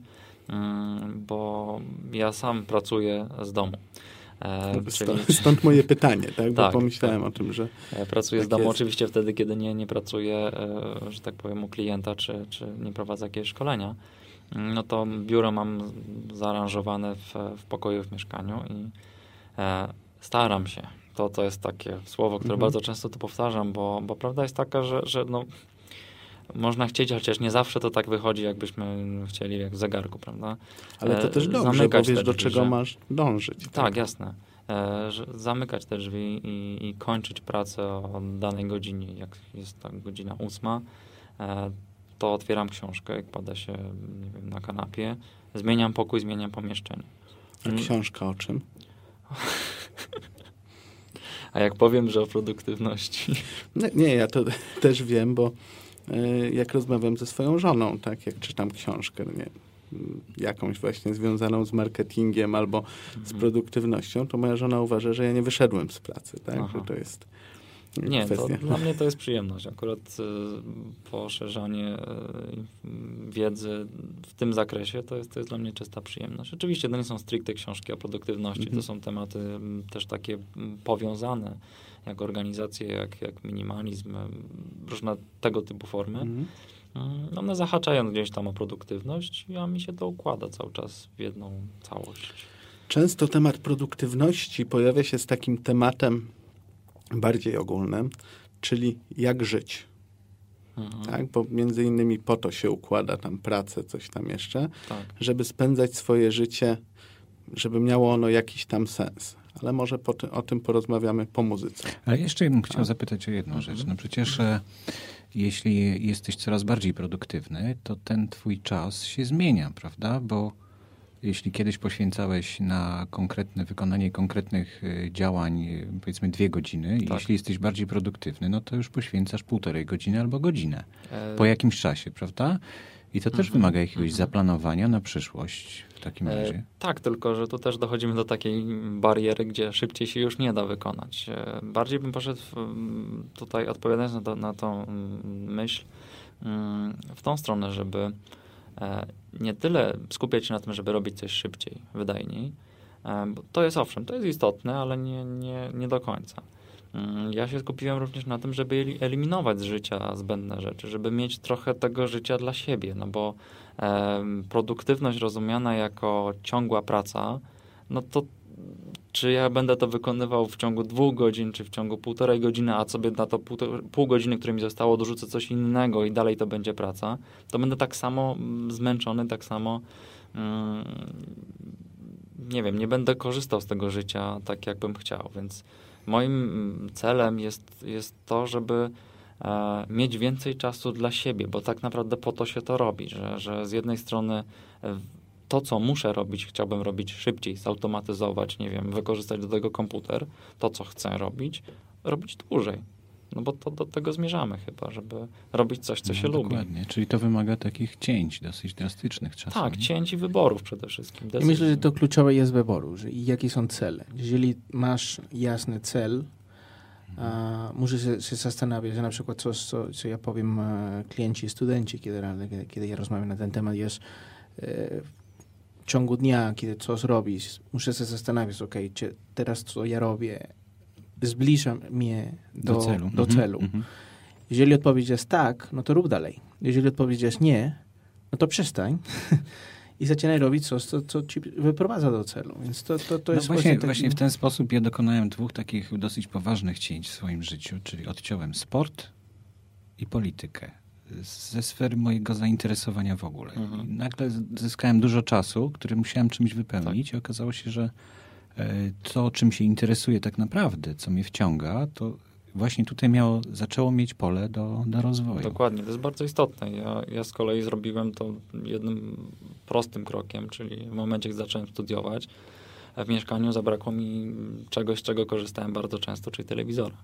Speaker 6: bo ja sam pracuję z domu. E,
Speaker 4: stąd,
Speaker 6: czyli...
Speaker 4: stąd moje pytanie, tak? Bo
Speaker 6: tak,
Speaker 4: pomyślałem
Speaker 6: tak.
Speaker 4: o tym, że...
Speaker 6: Pracuję
Speaker 4: tak
Speaker 6: z domu
Speaker 4: jest.
Speaker 6: oczywiście wtedy, kiedy nie, nie pracuję, e, że tak powiem, u klienta, czy, czy nie prowadzę jakiegoś szkolenia. No to biuro mam zaaranżowane w, w pokoju w mieszkaniu i e, staram się. To, to jest takie słowo, które mhm. bardzo często tu powtarzam, bo, bo prawda jest taka, że, że no, można chcieć, chociaż nie zawsze to tak wychodzi, jakbyśmy chcieli, jak w zegarku, prawda?
Speaker 4: Ale to też dobrze,
Speaker 6: zamykać
Speaker 4: bo wiesz,
Speaker 6: drzwi,
Speaker 4: do czego
Speaker 6: że...
Speaker 4: masz dążyć.
Speaker 6: Tak,
Speaker 4: tak?
Speaker 6: jasne. E, że zamykać te drzwi i, i kończyć pracę o danej godzinie. Jak jest ta godzina ósma, e, to otwieram książkę, kładę się, nie wiem, na kanapie, zmieniam pokój, zmieniam pomieszczenie.
Speaker 4: A książka o czym?
Speaker 6: A jak powiem, że o produktywności?
Speaker 4: Nie, nie ja to też wiem, bo y, jak rozmawiam ze swoją żoną, tak, jak czytam książkę, nie, jakąś właśnie związaną z marketingiem albo mhm. z produktywnością, to moja żona uważa, że ja nie wyszedłem z pracy, tak, Aha. że to jest
Speaker 6: Nie,
Speaker 4: kwestia.
Speaker 6: To dla mnie to jest przyjemność. Akurat y, poszerzanie y, wiedzy w tym zakresie to jest, to jest dla mnie czysta przyjemność. Oczywiście to nie są stricte książki o produktywności, mhm. to są tematy m, też takie m, powiązane, jak organizacje, jak, jak minimalizm, m, różne tego typu formy. Mhm. Y, one zahaczają gdzieś tam o produktywność, a mi się to układa cały czas w jedną całość.
Speaker 4: Często temat produktywności pojawia się z takim tematem bardziej ogólnym, czyli jak żyć. Mhm. Tak? Bo między innymi po to się układa tam pracę, coś tam jeszcze, tak. żeby spędzać swoje życie, żeby miało ono jakiś tam sens. Ale może po ty, o tym porozmawiamy po muzyce.
Speaker 3: Ale jeszcze bym chciał A? zapytać o jedną mhm. rzecz. No przecież e, jeśli jesteś coraz bardziej produktywny, to ten twój czas się zmienia, prawda? Bo jeśli kiedyś poświęcałeś na konkretne wykonanie konkretnych działań, powiedzmy dwie godziny, tak. jeśli jesteś bardziej produktywny, no to już poświęcasz półtorej godziny albo godzinę. E... Po jakimś czasie, prawda? I to też mm-hmm. wymaga jakiegoś mm-hmm. zaplanowania na przyszłość w takim razie. E,
Speaker 6: tak, tylko że tu też dochodzimy do takiej bariery, gdzie szybciej się już nie da wykonać. E, bardziej bym poszedł w, tutaj, odpowiadając na, to, na tą myśl, w tą stronę, żeby nie tyle skupiać się na tym, żeby robić coś szybciej, wydajniej, bo to jest owszem, to jest istotne, ale nie, nie, nie do końca. Ja się skupiłem również na tym, żeby eliminować z życia zbędne rzeczy, żeby mieć trochę tego życia dla siebie, no bo e, produktywność rozumiana jako ciągła praca, no to czy ja będę to wykonywał w ciągu dwóch godzin, czy w ciągu półtorej godziny, a sobie na to pół, pół godziny, które mi zostało, dorzucę coś innego i dalej to będzie praca, to będę tak samo zmęczony, tak samo mm, nie wiem, nie będę korzystał z tego życia tak, jakbym chciał, więc moim celem jest, jest to, żeby e, mieć więcej czasu dla siebie, bo tak naprawdę po to się to robi, że, że z jednej strony e, to, co muszę robić, chciałbym robić szybciej, zautomatyzować, nie wiem, wykorzystać do tego komputer, to, co chcę robić, robić dłużej. No bo to do tego zmierzamy chyba, żeby robić coś, co
Speaker 3: No,
Speaker 6: się lubi.
Speaker 3: dokładnie. Czyli to wymaga takich cięć dosyć drastycznych czasem.
Speaker 6: Tak, cięć i wyborów przede wszystkim.
Speaker 5: I myślę, że to kluczowe jest wyboru, że jakie są cele. Jeżeli masz jasny cel, a, musisz się, się zastanawiać, że na przykład coś, co, co ja powiem a, klienci, studenci, kiedy, kiedy ja rozmawiam na ten temat, jest e, w ciągu dnia, kiedy coś robisz, muszę się zastanawiać, ok, czy teraz co ja robię zbliża mnie do,
Speaker 3: do celu.
Speaker 5: Do
Speaker 3: mhm,
Speaker 5: celu.
Speaker 3: mhm.
Speaker 5: Jeżeli odpowiedź jest tak, no to rób dalej. Jeżeli odpowiedź jest nie, no to przestań i zaczynaj robić coś, co, co ci wyprowadza do celu. Więc to, to, to
Speaker 3: No
Speaker 5: jest
Speaker 3: właśnie,
Speaker 5: właśnie, taki...
Speaker 3: właśnie w ten sposób ja dokonałem dwóch takich dosyć poważnych cięć w swoim życiu, czyli odciąłem sport i politykę ze sfery mojego zainteresowania w ogóle.
Speaker 6: Mhm.
Speaker 3: I nagle zyskałem dużo czasu, który musiałem czymś wypełnić i okazało się, że to, czym się interesuję tak naprawdę, co mnie wciąga, to właśnie tutaj miało, zaczęło mieć pole do, do rozwoju.
Speaker 6: Dokładnie, to jest bardzo istotne. Ja, ja z kolei zrobiłem to jednym prostym krokiem, czyli w momencie, gdy zacząłem studiować, w mieszkaniu zabrakło mi czegoś, z czego korzystałem bardzo często, czyli telewizora.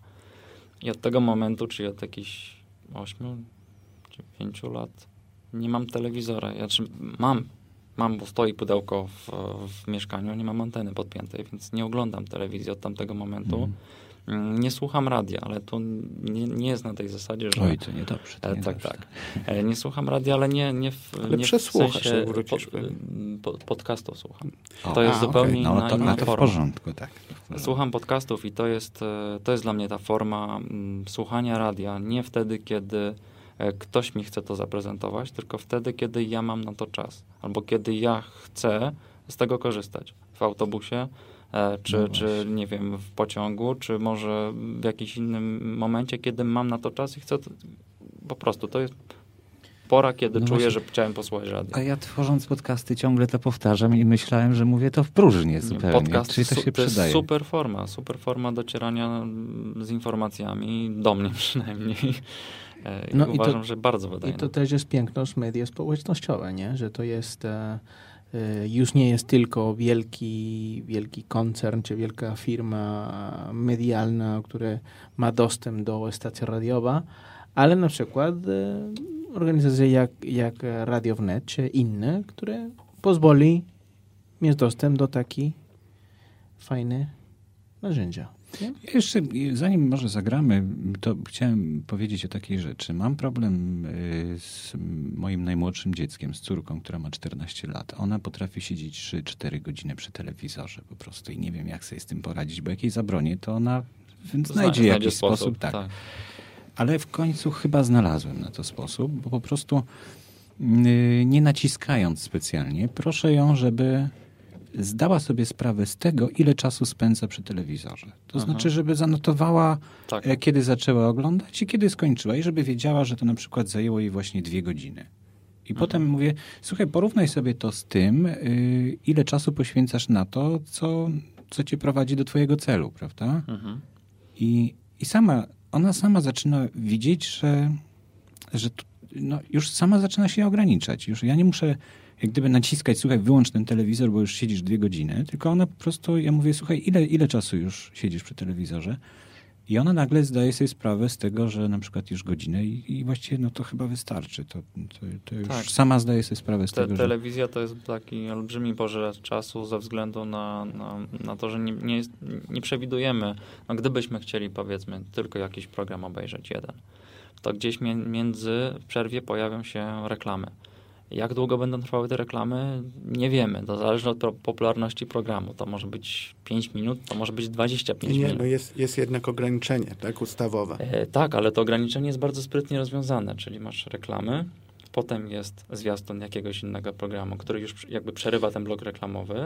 Speaker 6: I od tego momentu, czyli od jakichś ośmiu, dziewięciu lat, nie mam telewizora. Ja, czy mam, mam, bo stoi pudełko w, w mieszkaniu, nie mam anteny podpiętej, więc nie oglądam telewizji od tamtego momentu. Mm. Nie słucham radia, ale to nie, nie jest na tej zasadzie, że...
Speaker 3: Oj, to niedobrze. To
Speaker 6: e,
Speaker 3: niedobrze.
Speaker 6: tak, tak. E, nie słucham radia, ale nie, nie w,
Speaker 4: Ale
Speaker 6: nie w
Speaker 4: przesłuchasz,
Speaker 6: sensie
Speaker 4: jak wrócisz.
Speaker 6: pod, pod, podcastów słucham.
Speaker 3: O,
Speaker 6: To jest
Speaker 4: a,
Speaker 6: zupełnie
Speaker 3: okej, no,
Speaker 6: inna,
Speaker 3: to,
Speaker 6: inna
Speaker 3: no to w
Speaker 6: forma.
Speaker 3: porządku, tak. W porządku.
Speaker 6: Słucham podcastów i to jest, e, to jest dla mnie ta forma m, słuchania radia. Nie wtedy, kiedy e, ktoś mi chce to zaprezentować, tylko wtedy, kiedy ja mam na to czas. Albo kiedy ja chcę z tego korzystać. W autobusie, e, czy,
Speaker 3: No
Speaker 6: czy nie wiem, w pociągu, czy może w jakimś innym momencie, kiedy mam na to czas i chcę to, po prostu. To jest pora, kiedy
Speaker 3: No
Speaker 6: czuję,
Speaker 3: właśnie.
Speaker 6: że chciałem posłuchać radia.
Speaker 3: A ja tworząc podcasty ciągle to powtarzam i myślałem, że mówię to w próżnię zupełnie.
Speaker 6: Podcast
Speaker 3: Czyli to się
Speaker 6: to jest
Speaker 3: przydaje.
Speaker 6: super forma, super forma docierania z informacjami, do mnie przynajmniej. E, I
Speaker 5: No i
Speaker 6: uważam,
Speaker 5: to-
Speaker 6: że bardzo
Speaker 5: I
Speaker 6: wydajne.
Speaker 5: to też jest piękność media społecznościowe, nie? Że to jest e, e, już nie jest tylko wielki, wielki koncern czy wielka firma medialna, która ma dostęp do stacji radiowa, ale na przykład e, organizacje jak, jak Radio Wnet czy inne, które pozwoli mieć dostęp do takich fajnych narzędzia. Nie?
Speaker 3: Ja jeszcze, zanim może zagramy, to chciałem powiedzieć o takiej rzeczy. Mam problem y, z moim najmłodszym dzieckiem, z córką, która ma czternaście lat. Ona potrafi siedzieć trzy cztery godziny przy telewizorze po prostu i nie wiem, jak sobie z tym poradzić, bo jak jej zabronię, to ona znajdzie,
Speaker 6: Znajdzie
Speaker 3: jakiś sposób. tak.
Speaker 6: tak.
Speaker 3: Ale w końcu chyba znalazłem na to sposób, bo po prostu yy, nie naciskając specjalnie, proszę ją, żeby zdała sobie sprawę z tego, ile czasu spędza przy telewizorze. To
Speaker 6: Aha.
Speaker 3: znaczy, żeby zanotowała,
Speaker 6: Tak.
Speaker 3: e, kiedy zaczęła oglądać i kiedy skończyła. I żeby wiedziała, że to na przykład zajęło jej właśnie dwie godziny. I potem mówię, słuchaj, porównaj sobie to z tym, yy, ile czasu poświęcasz na to, co, co cię prowadzi do twojego celu, prawda?
Speaker 6: Mhm.
Speaker 3: I, i sama, ona sama zaczyna widzieć, że, że tu, no, już sama zaczyna się ograniczać. Już ja nie muszę jak gdyby naciskać, słuchaj, wyłącz ten telewizor, bo już siedzisz dwie godziny, tylko ona po prostu, ja mówię, słuchaj, ile, ile czasu już siedzisz przy telewizorze? I ona nagle zdaje sobie sprawę z tego, że na przykład już godzinę i, i właściwie no to chyba wystarczy. To, to, to już
Speaker 6: Tak.
Speaker 3: sama zdaje sobie sprawę z
Speaker 6: Te,
Speaker 3: tego, że...
Speaker 6: telewizja to jest taki olbrzymi pożeracz czasu ze względu na, na, na to, że nie, nie, jest, nie przewidujemy. No, gdybyśmy chcieli, powiedzmy, tylko jakiś program obejrzeć, jeden, to gdzieś mie- między w przerwie pojawią się reklamy. Jak długo będą trwały te reklamy? Nie wiemy. To zależy od pro- popularności programu. To może być pięć minut, to może być dwadzieścia pięć
Speaker 4: Nie,
Speaker 6: minut.
Speaker 4: no jest, jest jednak ograniczenie, tak, ustawowe.
Speaker 6: E, tak, ale to ograniczenie jest bardzo sprytnie rozwiązane, czyli masz reklamy, potem jest zwiastun jakiegoś innego programu, który już jakby przerywa ten blok reklamowy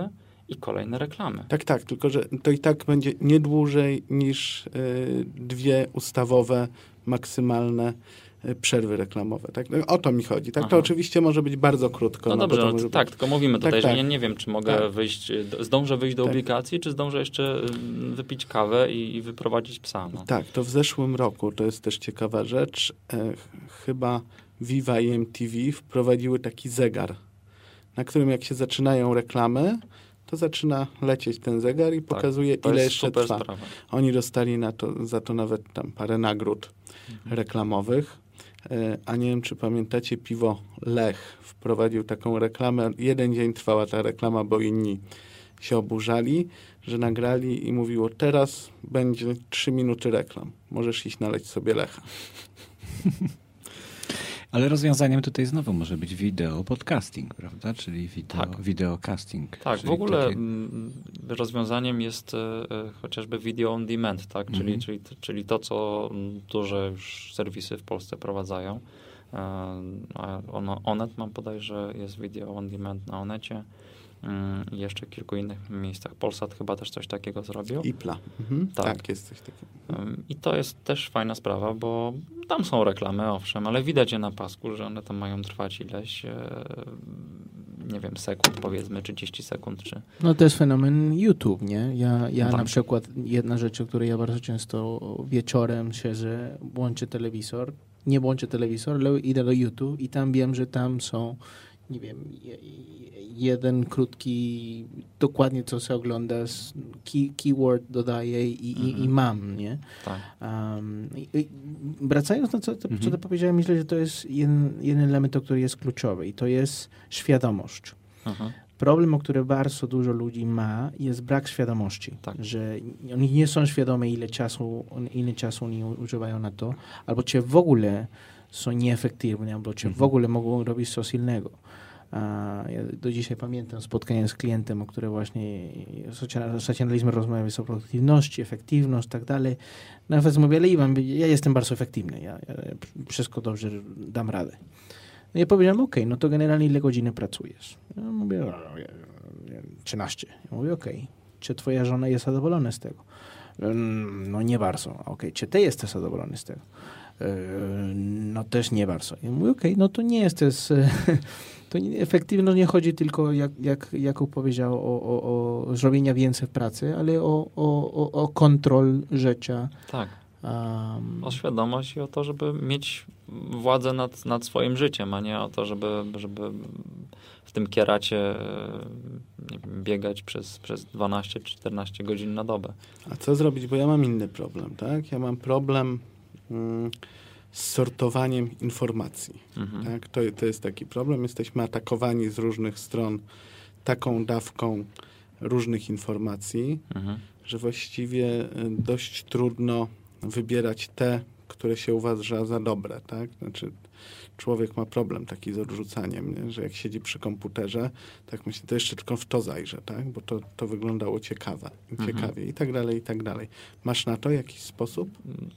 Speaker 6: I kolejne reklamy.
Speaker 4: Tak, tak, tylko że to i tak będzie nie dłużej niż y, dwie ustawowe, maksymalne y, przerwy reklamowe. Tak? No, o to mi chodzi. Tak? To
Speaker 6: Aha.
Speaker 4: oczywiście może być bardzo krótko.
Speaker 6: No
Speaker 4: bo
Speaker 6: dobrze,
Speaker 4: to
Speaker 6: no,
Speaker 4: może
Speaker 6: tak,
Speaker 4: być...
Speaker 6: tylko mówimy tutaj,
Speaker 4: Tak,
Speaker 6: że
Speaker 4: tak.
Speaker 6: ja nie wiem, czy mogę
Speaker 4: Tak.
Speaker 6: wyjść, do- zdążę wyjść do
Speaker 4: Tak.
Speaker 6: ubikacji, czy zdążę jeszcze y, wypić kawę i, i wyprowadzić psa. No.
Speaker 4: Tak, to w zeszłym roku, to jest też ciekawa rzecz, e, ch- chyba Viva i M T V wprowadziły taki zegar, na którym jak się zaczynają reklamy, to zaczyna lecieć ten zegar i pokazuje,
Speaker 6: To
Speaker 4: ile
Speaker 6: jest
Speaker 4: jeszcze
Speaker 6: super
Speaker 4: trwa.
Speaker 6: sprawa.
Speaker 4: Oni dostali na to, za to nawet tam parę nagród reklamowych. E, A nie wiem, czy pamiętacie, piwo Lech wprowadził taką reklamę. Jeden dzień trwała ta reklama, bo inni się oburzali, że nagrali i mówiło, teraz będzie trzy minuty reklam. Możesz iść naleć sobie Lecha.
Speaker 3: Ale rozwiązaniem tutaj znowu może być wideo podcasting, prawda? Czyli wideo,
Speaker 6: Tak.
Speaker 3: videocasting.
Speaker 6: Tak,
Speaker 3: czyli
Speaker 6: w ogóle
Speaker 3: takie-
Speaker 6: mm, rozwiązaniem jest e, e, chociażby video on demand, tak? Czyli,
Speaker 3: Mhm.
Speaker 6: czyli, czyli to, co mm, duże już serwisy w Polsce prowadzają. E, a ono, Onet mam bodajże, jest video on demand na Onecie mm, i jeszcze kilku innych miejscach. Polsat chyba też coś takiego zrobił.
Speaker 4: Ipla. Mhm.
Speaker 6: Tak.
Speaker 4: Tak. jest coś takiego.
Speaker 6: Ym, I to jest też fajna sprawa, bo tam są reklamy, owszem, ale widać je na pasku, że one tam mają trwać ileś, e, nie wiem, sekund powiedzmy, trzydzieści sekund, czy...
Speaker 5: No to jest fenomen YouTube, nie? Ja, ja
Speaker 6: Tak.
Speaker 5: na przykład, jedna rzecz, o której ja bardzo często wieczorem siedzę, włączę telewizor, nie włączę telewizor, ale idę do YouTube i tam wiem, że tam są, nie wiem, je- jeden krótki, dokładnie co się ogląda, key, keyword dodaję i, i,
Speaker 6: Mhm.
Speaker 5: i mam, nie?
Speaker 6: Tak.
Speaker 5: Um, i, i wracając na to, co,
Speaker 3: Mhm.
Speaker 5: co ty powiedziałem, myślę, że to jest jeden, jeden element, który jest kluczowy i to jest świadomość.
Speaker 6: Mhm.
Speaker 5: Problem, o który bardzo dużo ludzi ma, jest brak świadomości.
Speaker 6: Tak.
Speaker 5: Że oni nie są świadomi, ile czasu, ile czasu oni używają na to, albo czy w ogóle są nieefektywni, albo czy w ogóle mogą robić coś innego. A ja do dzisiaj pamiętam spotkanie z klientem, o którym właśnie zaczyna- zaczynaliśmy rozmawiać o produktywności, efektywność i tak dalej. Nawet mówię, ale Iwan, ja jestem bardzo efektywny, ja, ja wszystko dobrze dam radę. No ja powiedziałem, okej, no to generalnie ile godziny pracujesz? Ja mówię, "No, ja- ja- trzynaście. Ja mówię, okej, czy twoja żona jest zadowolona z tego? "Mm, No nie bardzo. Okej, czy ty jesteś zadowolony z tego? "E, No też nie bardzo. Ja mówię, okej, no to nie jesteś... e, To nie, efektywność nie chodzi tylko, jak, jak Jakub powiedział, o, o, o zrobienia więcej w pracy, ale o, o, o, o kontrol życia.
Speaker 6: Tak.
Speaker 5: Um,
Speaker 6: O świadomość i o to, żeby mieć władzę nad, nad swoim życiem, a nie o to, żeby, żeby w tym kieracie e, nie wiem, biegać przez, przez dwanaście czy czternaście godzin na dobę.
Speaker 4: A co zrobić? Bo ja mam inny problem, tak? Ja mam problem mm, z sortowaniem informacji.
Speaker 6: Mhm.
Speaker 4: Tak? To, to jest taki problem. Jesteśmy atakowani z różnych stron taką dawką różnych informacji,
Speaker 6: Mhm.
Speaker 4: że właściwie y, dość trudno wybierać te, które się uważa za dobre, tak? Znaczy człowiek ma problem taki z odrzucaniem, nie? Że jak siedzi przy komputerze, tak myśli, to jeszcze tylko w to zajrzę, tak? Bo to, to wyglądało ciekawe, ciekawie i tak dalej, i tak dalej. Masz na to jakiś sposób?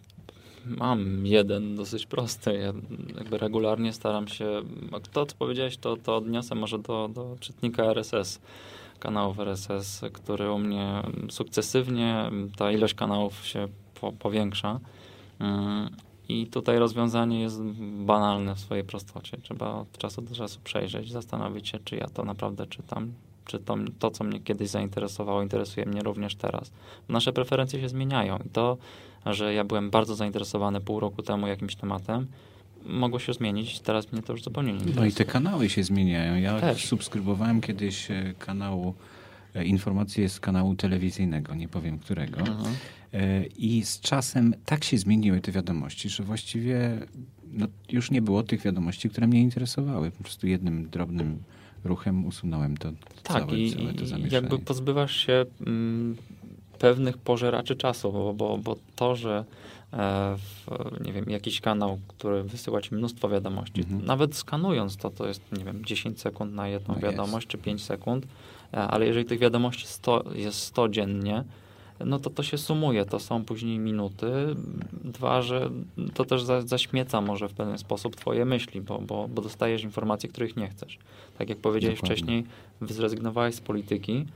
Speaker 6: Mam jeden dosyć prosty. Ja jakby regularnie staram się... a To, co powiedziałeś, to, to odniosę może do, do czytnika R S S, kanałów R S S, który u mnie sukcesywnie, ta ilość kanałów się po, powiększa. Mm, I tutaj rozwiązanie jest banalne w swojej prostocie. Trzeba od czasu do czasu przejrzeć, zastanowić się, czy ja to naprawdę czytam, czy to, to co mnie kiedyś zainteresowało, interesuje mnie również teraz. Nasze preferencje się zmieniają i to, że ja byłem bardzo zainteresowany pół roku temu jakimś tematem, mogło się zmienić. Teraz mnie to już zupełnie nie interesuje.
Speaker 3: No i te kanały się zmieniają. Ja
Speaker 6: Też.
Speaker 3: subskrybowałem kiedyś e, kanału, e, informacje z kanału telewizyjnego, nie powiem którego.
Speaker 6: Mhm.
Speaker 3: E, I z czasem tak się zmieniły te wiadomości, że właściwie no, już nie było tych wiadomości, które mnie interesowały. Po prostu jednym drobnym ruchem usunąłem to
Speaker 6: Tak,
Speaker 3: całe,
Speaker 6: i,
Speaker 3: całe to
Speaker 6: i
Speaker 3: zamieszanie.
Speaker 6: jakby pozbywasz się mm, pewnych pożeraczy czasu, bo, bo, bo to, że e, w, nie wiem, jakiś kanał, który wysyła ci mnóstwo wiadomości,
Speaker 3: Mhm.
Speaker 6: nawet skanując to, to jest, nie wiem, dziesięć sekund na jedną
Speaker 3: No
Speaker 6: wiadomość,
Speaker 3: jest.
Speaker 6: czy pięć sekund, e, ale jeżeli tych wiadomości sto, jest sto dziennie, no to to się sumuje, to są później minuty. Dwa, że to też za, zaśmieca może w pewien sposób twoje myśli, bo, bo, bo dostajesz informacji, których nie chcesz. Tak jak powiedziałeś
Speaker 3: Dokładnie.
Speaker 6: wcześniej, zrezygnowałeś z polityki,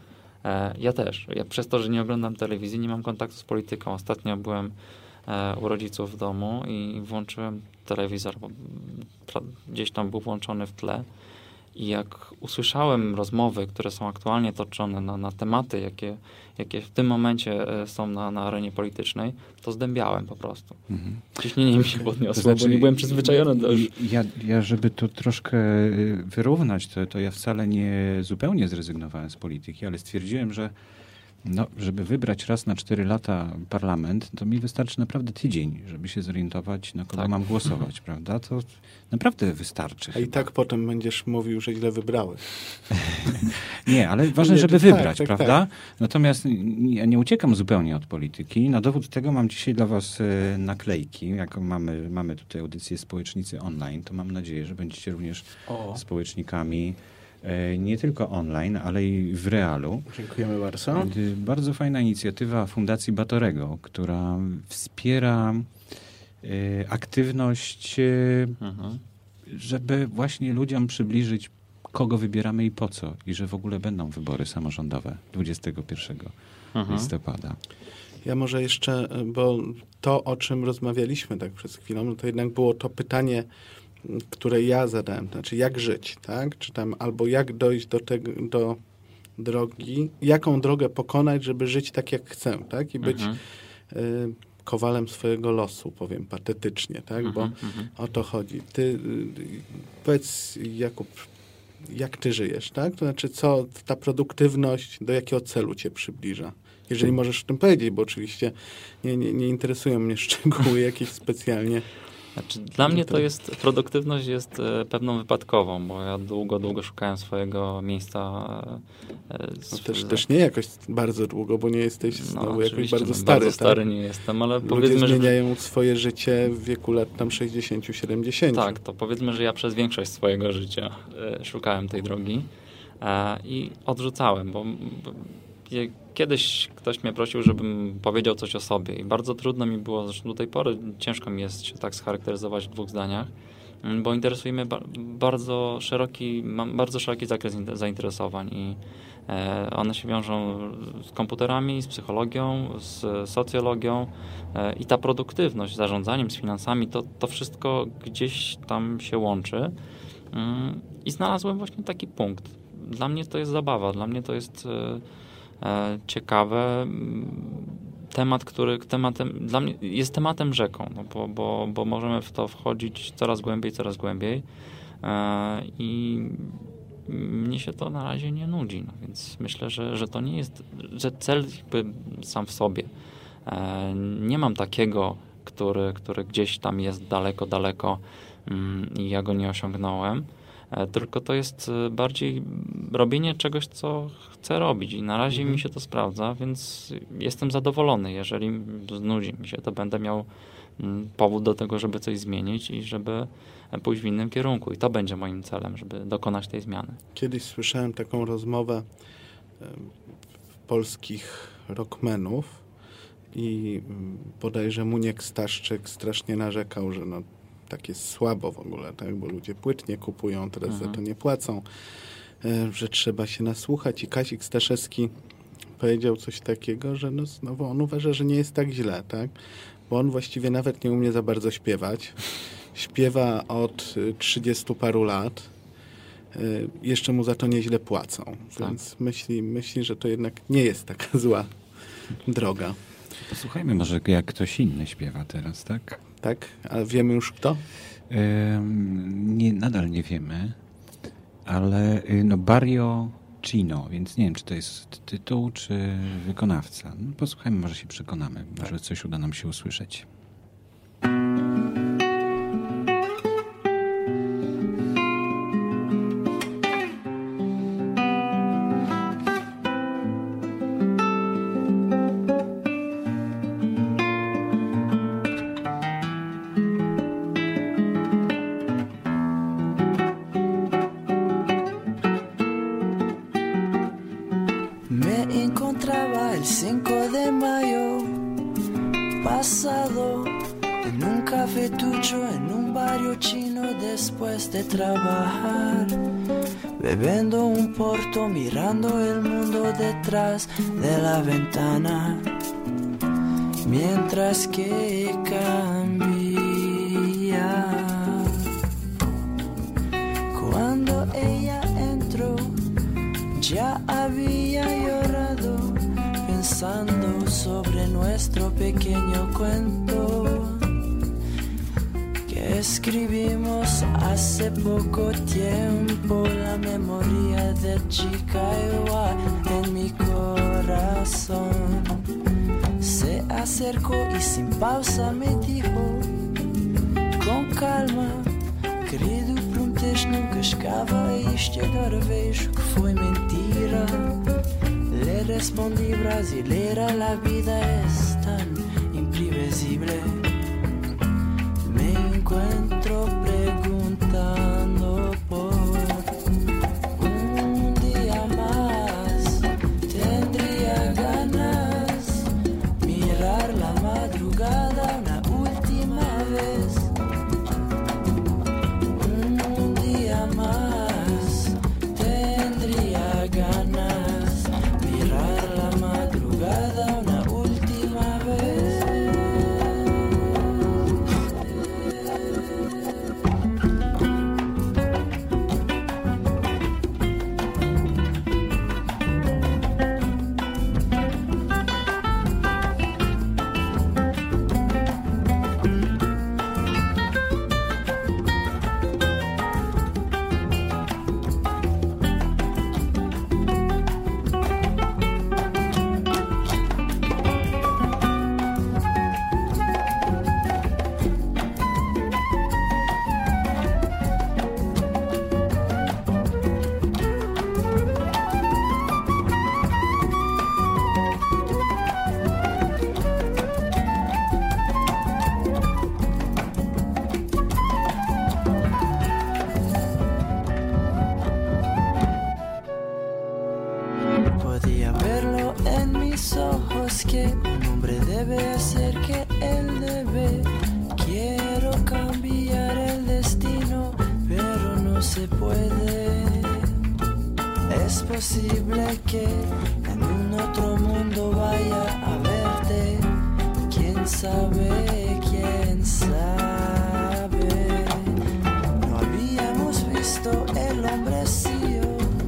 Speaker 6: E, ja też. Ja przez to, że nie oglądam telewizji, nie mam kontaktu z polityką. Ostatnio byłem e, u rodziców w domu i włączyłem telewizor, bo pra- gdzieś tam był włączony w tle. I jak usłyszałem rozmowy, które są aktualnie toczone na, na tematy, jakie, jakie w tym momencie e, są na, na arenie politycznej, to zdębiałem po prostu. Mhm. Ciśnienie mi się podniosło,
Speaker 3: To znaczy,
Speaker 6: bo nie byłem przyzwyczajony do...
Speaker 3: Ja, ja żeby to troszkę wyrównać, to, to ja wcale nie zupełnie zrezygnowałem z polityki, ale stwierdziłem, że no, żeby wybrać raz na cztery lata parlament, to mi wystarczy naprawdę tydzień, żeby się zorientować, na kogo
Speaker 6: Tak.
Speaker 3: mam głosować, prawda? To naprawdę wystarczy.
Speaker 4: A i tak potem będziesz mówił, że źle wybrałeś.
Speaker 3: Nie, ale ważne,
Speaker 4: Nie,
Speaker 3: żeby
Speaker 4: to tak,
Speaker 3: wybrać,
Speaker 4: tak,
Speaker 3: prawda?
Speaker 4: tak.
Speaker 3: Natomiast ja nie uciekam zupełnie od polityki. Na dowód tego mam dzisiaj dla was e, naklejki. Jak mamy, mamy tutaj audycję Społecznicy Online, to mam nadzieję, że będziecie również
Speaker 5: O.
Speaker 3: społecznikami e, nie tylko online, ale i w realu.
Speaker 5: Dziękujemy bardzo.
Speaker 3: E, Bardzo fajna inicjatywa Fundacji Batorego, która wspiera e, aktywność, e,
Speaker 6: Mhm.
Speaker 3: żeby właśnie ludziom przybliżyć, kogo wybieramy i po co. I że w ogóle będą wybory samorządowe dwudziestego pierwszego
Speaker 6: Mhm.
Speaker 3: listopada.
Speaker 4: Ja może jeszcze, bo to, o czym rozmawialiśmy tak przez chwilę, no to jednak było to pytanie, które ja zadałem, to znaczy jak żyć, tak? Czy tam, albo jak dojść do tego, do drogi, jaką drogę pokonać, żeby żyć tak, jak chcę, tak? I być
Speaker 6: Mhm.
Speaker 4: y, kowalem swojego losu, powiem patetycznie, tak? Bo
Speaker 6: Mhm, mhm.
Speaker 4: o to chodzi. Ty, y, powiedz, Jakub, jak ty żyjesz, tak? To znaczy, co ta produktywność, do jakiego celu cię przybliża? Jeżeli możesz o tym powiedzieć, bo oczywiście nie, nie, nie interesują mnie szczegóły jakieś specjalnie.
Speaker 6: Znaczy, dla mnie
Speaker 4: to-
Speaker 6: to jest, produktywność jest e, pewną wypadkową, bo ja długo, długo szukałem swojego miejsca. E, e,
Speaker 4: No
Speaker 6: z-
Speaker 4: też,
Speaker 6: z-
Speaker 4: też nie jakoś bardzo długo, bo nie jesteś znowu jakoś
Speaker 6: oczywiście,
Speaker 4: bardzo
Speaker 6: no,
Speaker 4: stary.
Speaker 6: Bardzo stary
Speaker 4: tak?
Speaker 6: nie jestem, ale
Speaker 4: Ludzie
Speaker 6: powiedzmy, że...
Speaker 4: zmieniają swoje życie w wieku lat tam sześćdziesiąt siedemdziesiąt.
Speaker 6: Tak, to powiedzmy, że ja przez większość swojego życia e, szukałem tej drogi e, i odrzucałem, bo, bo je, kiedyś ktoś mnie prosił, żebym powiedział coś o sobie i bardzo trudno mi było, zresztą do tej pory ciężko mi jest się tak scharakteryzować w dwóch zdaniach, m, bo interesuje mnie ba bardzo szeroki, mam bardzo szeroki zakres in- zainteresowań i e, one się wiążą z komputerami, z psychologią, z socjologią e, i ta produktywność, z zarządzaniem, z finansami, to, to wszystko gdzieś tam się łączy mm, i znalazłem właśnie taki punkt. Dla mnie to jest zabawa, dla mnie to jest e, e, ciekawe. Mm, Temat, który tematem, dla mnie jest tematem rzeką, no bo, bo, bo możemy w to wchodzić coraz głębiej, coraz głębiej e, i mnie się to na razie nie nudzi, no więc myślę, że, że to nie jest, że cel jakby sam w sobie. E, nie mam takiego, który, który gdzieś tam jest daleko, daleko mm, i ja go nie osiągnąłem, e, tylko to jest e, bardziej robienie czegoś, co chcę robić i na razie
Speaker 4: Mhm.
Speaker 6: mi się to sprawdza, więc jestem zadowolony. Jeżeli znudzi mi się, to będę miał mm, powód do tego, żeby coś zmienić i żeby pójść w innym kierunku i to będzie moim celem, żeby dokonać tej zmiany.
Speaker 4: Kiedyś słyszałem taką rozmowę em, polskich rockmenów i mm, bodajże Muniek Staszczyk strasznie narzekał, że no, tak jest słabo w ogóle, tak? Bo ludzie płyt nie kupują, teraz
Speaker 6: Mhm.
Speaker 4: za to nie płacą, e, że trzeba się nasłuchać i Kazik Staszewski powiedział coś takiego, że no znowu on uważa, że nie jest tak źle, tak? Bo on właściwie nawet nie umie za bardzo śpiewać. Śpiewa od y, trzydziestu paru lat. Y, Jeszcze mu za to nieźle płacą.
Speaker 6: Tak.
Speaker 4: Więc myśli, myśli, że to jednak nie jest taka zła droga.
Speaker 3: Posłuchajmy może, jak ktoś inny śpiewa teraz, tak?
Speaker 4: Tak? A wiemy już kto?
Speaker 3: Ym, nie, nadal nie wiemy, ale y, no Barrio Chino, więc nie wiem, czy to jest tytuł, czy wykonawca. No, posłuchajmy, może się przekonamy, może coś uda nam się usłyszeć.
Speaker 8: Me encontraba el cinco de mayo pasado en un cafetucho en un barrio chino después de trabajar. bebiendo un porto, mirando el mundo detrás de la ventana, mientras que cambia. Cuando ella entró, ya había llorado, pensando sobre nuestro pequeño cuento que escribimos hace poco tiempo. La memoria de Chicago en mi corazón se acercó y sin pausa me dijo com calma, querido, prometeste nunca chegava a isto e agora vejo que foi mentira. Le respondí, brasileira, la vida es tan imprevisible. Me encuentro preguntando por un día más. Tendría ganas mirar la madrugada una última vez. Un día más. Tendría ganas mirar la madrugada una última vez. Podía verlo en mis ojos que un hombre debe hacer que él debe. Quiero cambiar el destino, pero no se puede. Es posible que en un otro mundo vaya a verte. Quién sabe, quién sabe. No habíamos visto el hombrecillo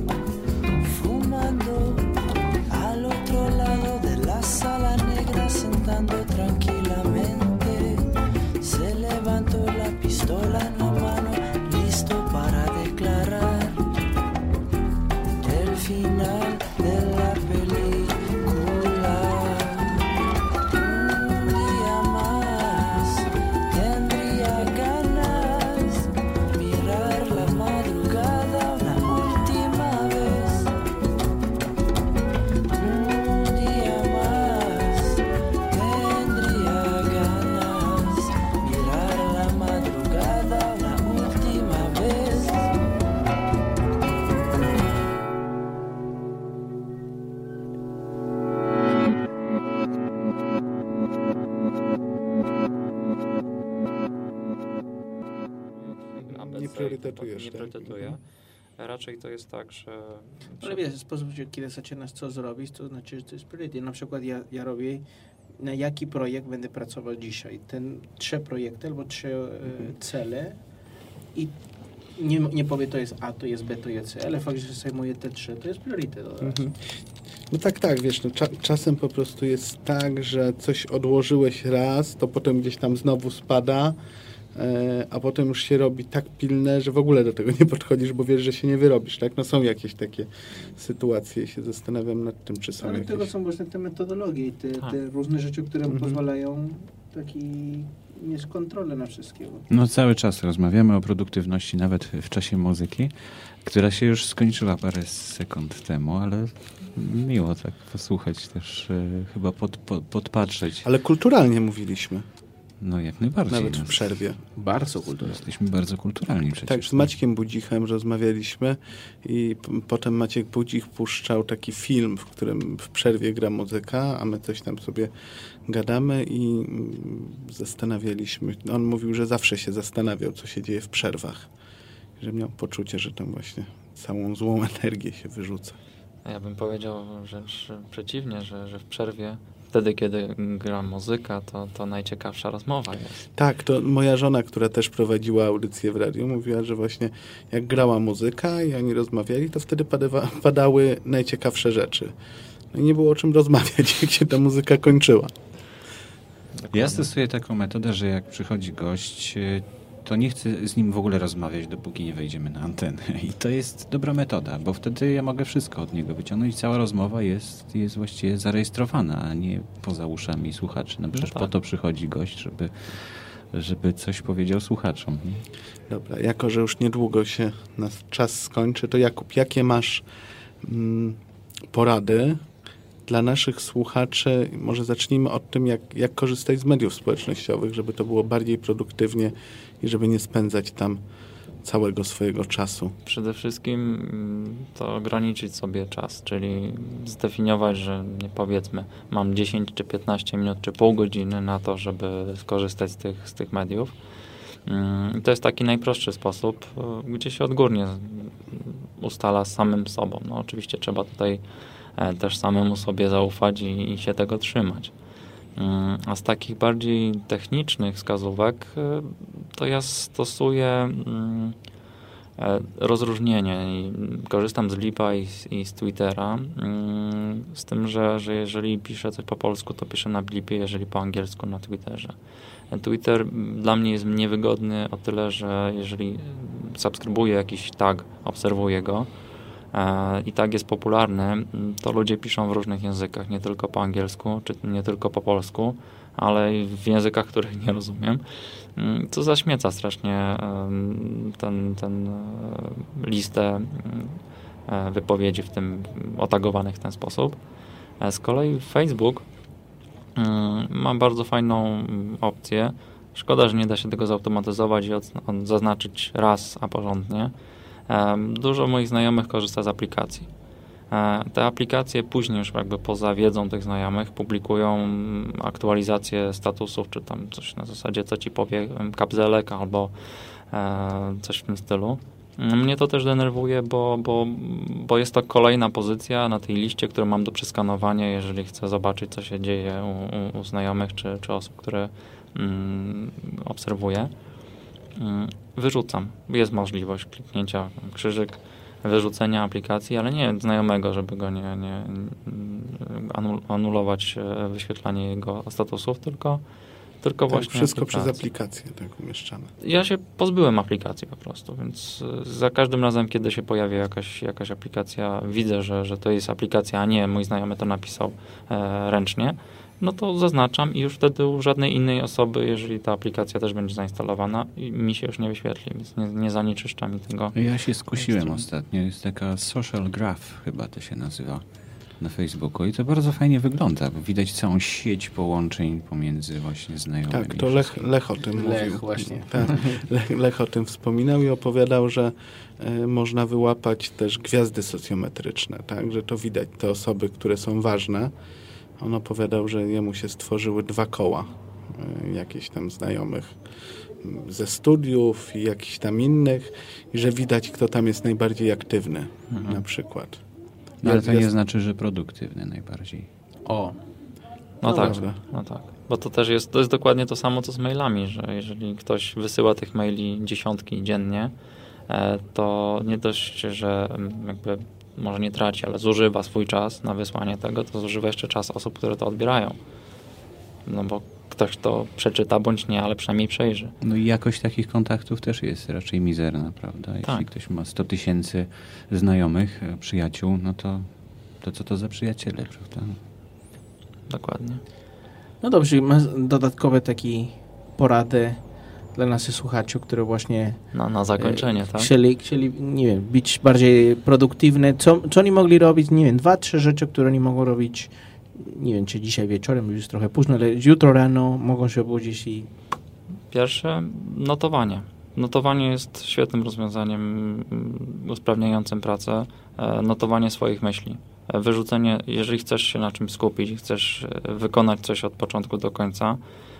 Speaker 8: fumando al otro lado de la sala negra, sentando tranquilamente. Se levantó la pistola en la mano, listo para declarar el final de la película. Un día más tendría ganas mirar la madrugada una última vez. Un día más tendría ganas mirar la madrugada una última vez.
Speaker 6: A B C
Speaker 4: priorytetujesz,
Speaker 6: Nie
Speaker 4: tak?
Speaker 6: priorytetuję. Raczej to jest tak, że...
Speaker 5: Ale wiesz, sposób, że kiedy zaczynasz co zrobić, to znaczy, że to jest priorytet. Na przykład ja, ja robię, na jaki projekt będę pracował dzisiaj. Ten trzy projekty albo trzy e, cele i nie, nie powiem, to jest A, to jest B, to jest C, ale fakt, że zajmuję te trzy, to jest priorytet. od razu.
Speaker 4: Mhm. No tak, tak, wiesz, no, cza- czasem po prostu jest tak, że coś odłożyłeś raz, to potem gdzieś tam znowu spada, e, a potem już się robi tak pilne, że w ogóle do tego nie podchodzisz, bo wiesz, że się nie wyrobisz, tak? No są jakieś takie sytuacje i się zastanawiam nad tym, czy są
Speaker 5: Ale
Speaker 4: jakieś...
Speaker 5: tego są właśnie te metodologie i te, te różne rzeczy, które
Speaker 4: Mhm.
Speaker 5: pozwalają taki mieć kontrolę na wszystkiego.
Speaker 3: No cały czas rozmawiamy o produktywności, nawet w czasie muzyki, która się już skończyła parę sekund temu, ale miło tak posłuchać też, e, chyba pod, pod, podpatrzeć.
Speaker 4: Ale kulturalnie mówiliśmy,
Speaker 3: No jak najbardziej.
Speaker 4: nawet w
Speaker 3: No,
Speaker 4: przerwie.
Speaker 5: Bardzo kulturalnie.
Speaker 3: Jesteśmy bardzo kulturalni przecież.
Speaker 4: Tak, z Maćkiem Budzichem rozmawialiśmy i p- potem Maciek Budzik puszczał taki film, w którym w przerwie gra muzyka, a my coś tam sobie gadamy i mm, zastanawialiśmy. On mówił, że zawsze się zastanawiał, co się dzieje w przerwach. Że miał poczucie, że tam właśnie całą złą energię się wyrzuca.
Speaker 6: Ja bym powiedział wręcz przeciwnie, że, że w przerwie, wtedy kiedy gra muzyka, to, to najciekawsza rozmowa jest.
Speaker 4: Tak, to moja żona, która też prowadziła audycję w radiu, mówiła, że właśnie jak grała muzyka i oni rozmawiali, to wtedy padawa, padały najciekawsze rzeczy. No i nie było o czym rozmawiać, jak się ta muzyka kończyła.
Speaker 6: Dokładnie.
Speaker 3: Ja stosuję taką metodę, że jak przychodzi gość, to nie chcę z nim w ogóle rozmawiać, dopóki nie wejdziemy na antenę. I to jest dobra metoda, bo wtedy ja mogę wszystko od niego wyciągnąć i cała rozmowa jest, jest właściwie zarejestrowana, a nie poza uszami słuchaczy. No przecież
Speaker 6: No tak.
Speaker 3: po to przychodzi gość, żeby, żeby coś powiedział słuchaczom.
Speaker 4: Dobra, jako że już niedługo się nasz czas skończy, to Jakub, jakie masz mm, porady dla naszych słuchaczy? Może zacznijmy od tym, jak, jak korzystać z mediów społecznościowych, żeby to było bardziej produktywnie i żeby nie spędzać tam całego swojego czasu.
Speaker 6: Przede wszystkim mm, to ograniczyć sobie czas, czyli zdefiniować, że nie powiedzmy, mam dziesięć czy piętnaście minut, czy pół godziny na to, żeby skorzystać z tych, z tych mediów. Mm, To jest taki najprostszy sposób, y, gdzie się odgórnie ustala z samym sobą. No oczywiście trzeba tutaj e, też samemu sobie zaufać i, i się tego trzymać. Mm, A z takich bardziej technicznych wskazówek y, to ja stosuję mm, e, rozróżnienie i korzystam z Lipa i, z- i z Twittera, mm, z tym, że, że jeżeli piszę coś po polsku, to piszę na Lipie, jeżeli po angielsku na Twitterze. Twitter mm, dla mnie jest niewygodny o tyle, że jeżeli subskrybuję jakiś tag, obserwuję go e, i tag jest popularny, mm, to ludzie piszą w różnych językach, nie tylko po angielsku, czy nie tylko po polsku, ale i w językach, których nie rozumiem. Mm, Co zaśmieca strasznie em, ten, ten e, listę mm, e, wypowiedzi w tym otagowanych w ten sposób. E, Z kolei Facebook mm, ma bardzo fajną mm, opcję. Szkoda, że nie da się tego zautomatyzować i od, od, zaznaczyć raz, a porządnie. Em, Dużo moich znajomych korzysta z aplikacji. E, Te aplikacje później już jakby poza wiedzą tych znajomych publikują mm, aktualizacje statusów, czy tam coś na zasadzie, co ci powie em, kapzelek albo e, coś w tym stylu. Mnie to też denerwuje, bo, bo, bo jest to kolejna pozycja na tej liście, którą mam do przeskanowania, jeżeli chcę zobaczyć, co się dzieje u, u, u znajomych czy, czy osób, które mm, obserwuję. Mm, Wyrzucam. Jest możliwość kliknięcia krzyżyk, wyrzucenia aplikacji, ale nie znajomego, żeby go nie, nie anul- anulować e, wyświetlanie jego statusów, tylko, tylko
Speaker 4: Tak,
Speaker 6: właśnie
Speaker 4: wszystko przez
Speaker 6: aplikacji.
Speaker 4: aplikację tak umieszczane.
Speaker 6: Ja się pozbyłem aplikacji po prostu, więc y, za każdym razem, kiedy się pojawia jakaś, jakaś aplikacja, widzę, że, że to jest aplikacja, a nie mój znajomy to napisał e, ręcznie, no to zaznaczam i już wtedy u żadnej innej osoby, jeżeli ta aplikacja też będzie zainstalowana, i mi się już nie wyświetli, więc nie, nie zanieczyszcza mi tego.
Speaker 3: Ja się skusiłem
Speaker 6: Ekstra.
Speaker 3: ostatnio. Jest taka social graph, chyba to się nazywa, na Facebooku. I to bardzo fajnie wygląda, bo widać całą sieć połączeń pomiędzy właśnie znajomymi.
Speaker 4: Tak, to Lech, Lech o tym
Speaker 5: Lech
Speaker 4: mówił.
Speaker 5: właśnie.
Speaker 4: Tak, Lech, Lech o tym wspominał i opowiadał, że e, można wyłapać też gwiazdy socjometryczne, tak, że to widać te osoby, które są ważne. On opowiadał, że jemu się stworzyły dwa koła e, jakichś tam znajomych m, ze studiów i jakichś tam innych i że widać, kto tam jest najbardziej aktywny
Speaker 6: Mhm.
Speaker 4: na przykład.
Speaker 3: No, ale to
Speaker 4: Jest-
Speaker 3: nie znaczy, że produktywny najbardziej.
Speaker 5: O,
Speaker 6: No,
Speaker 4: No
Speaker 6: tak,
Speaker 4: dobra.
Speaker 6: no tak. Bo to też jest, to jest dokładnie to samo, co z mailami, że jeżeli ktoś wysyła tych maili dziesiątki dziennie, e, to nie dość, że mm, jakby może nie traci, ale zużywa swój czas na wysłanie tego, to zużywa jeszcze czas osób, które to odbierają. No bo ktoś to przeczyta bądź nie, ale przynajmniej przejrzy.
Speaker 3: No i jakość takich kontaktów też jest raczej mizerna, prawda? Jeśli
Speaker 6: Tak.
Speaker 3: ktoś ma sto tysięcy znajomych, e, przyjaciół, no to, to co to za przyjaciele, prawda?
Speaker 6: Dokładnie.
Speaker 5: no dobrze, masz dodatkowe takie porady dla naszych słuchaczy, które właśnie
Speaker 6: Na, na zakończenie,
Speaker 5: e,
Speaker 6: tak?
Speaker 5: chcieli, chcieli, nie wiem, być bardziej produktywne. Co, co oni mogli robić? Nie wiem, dwa, trzy rzeczy, które oni mogą robić, nie wiem, czy dzisiaj wieczorem, już jest trochę późno, ale jutro rano mogą się obudzić i
Speaker 6: Pierwsze, notowanie. Notowanie jest świetnym rozwiązaniem mm, usprawniającym pracę. E, Notowanie swoich myśli. E, Wyrzucenie, jeżeli chcesz się na czymś skupić, chcesz e, wykonać coś od początku do końca,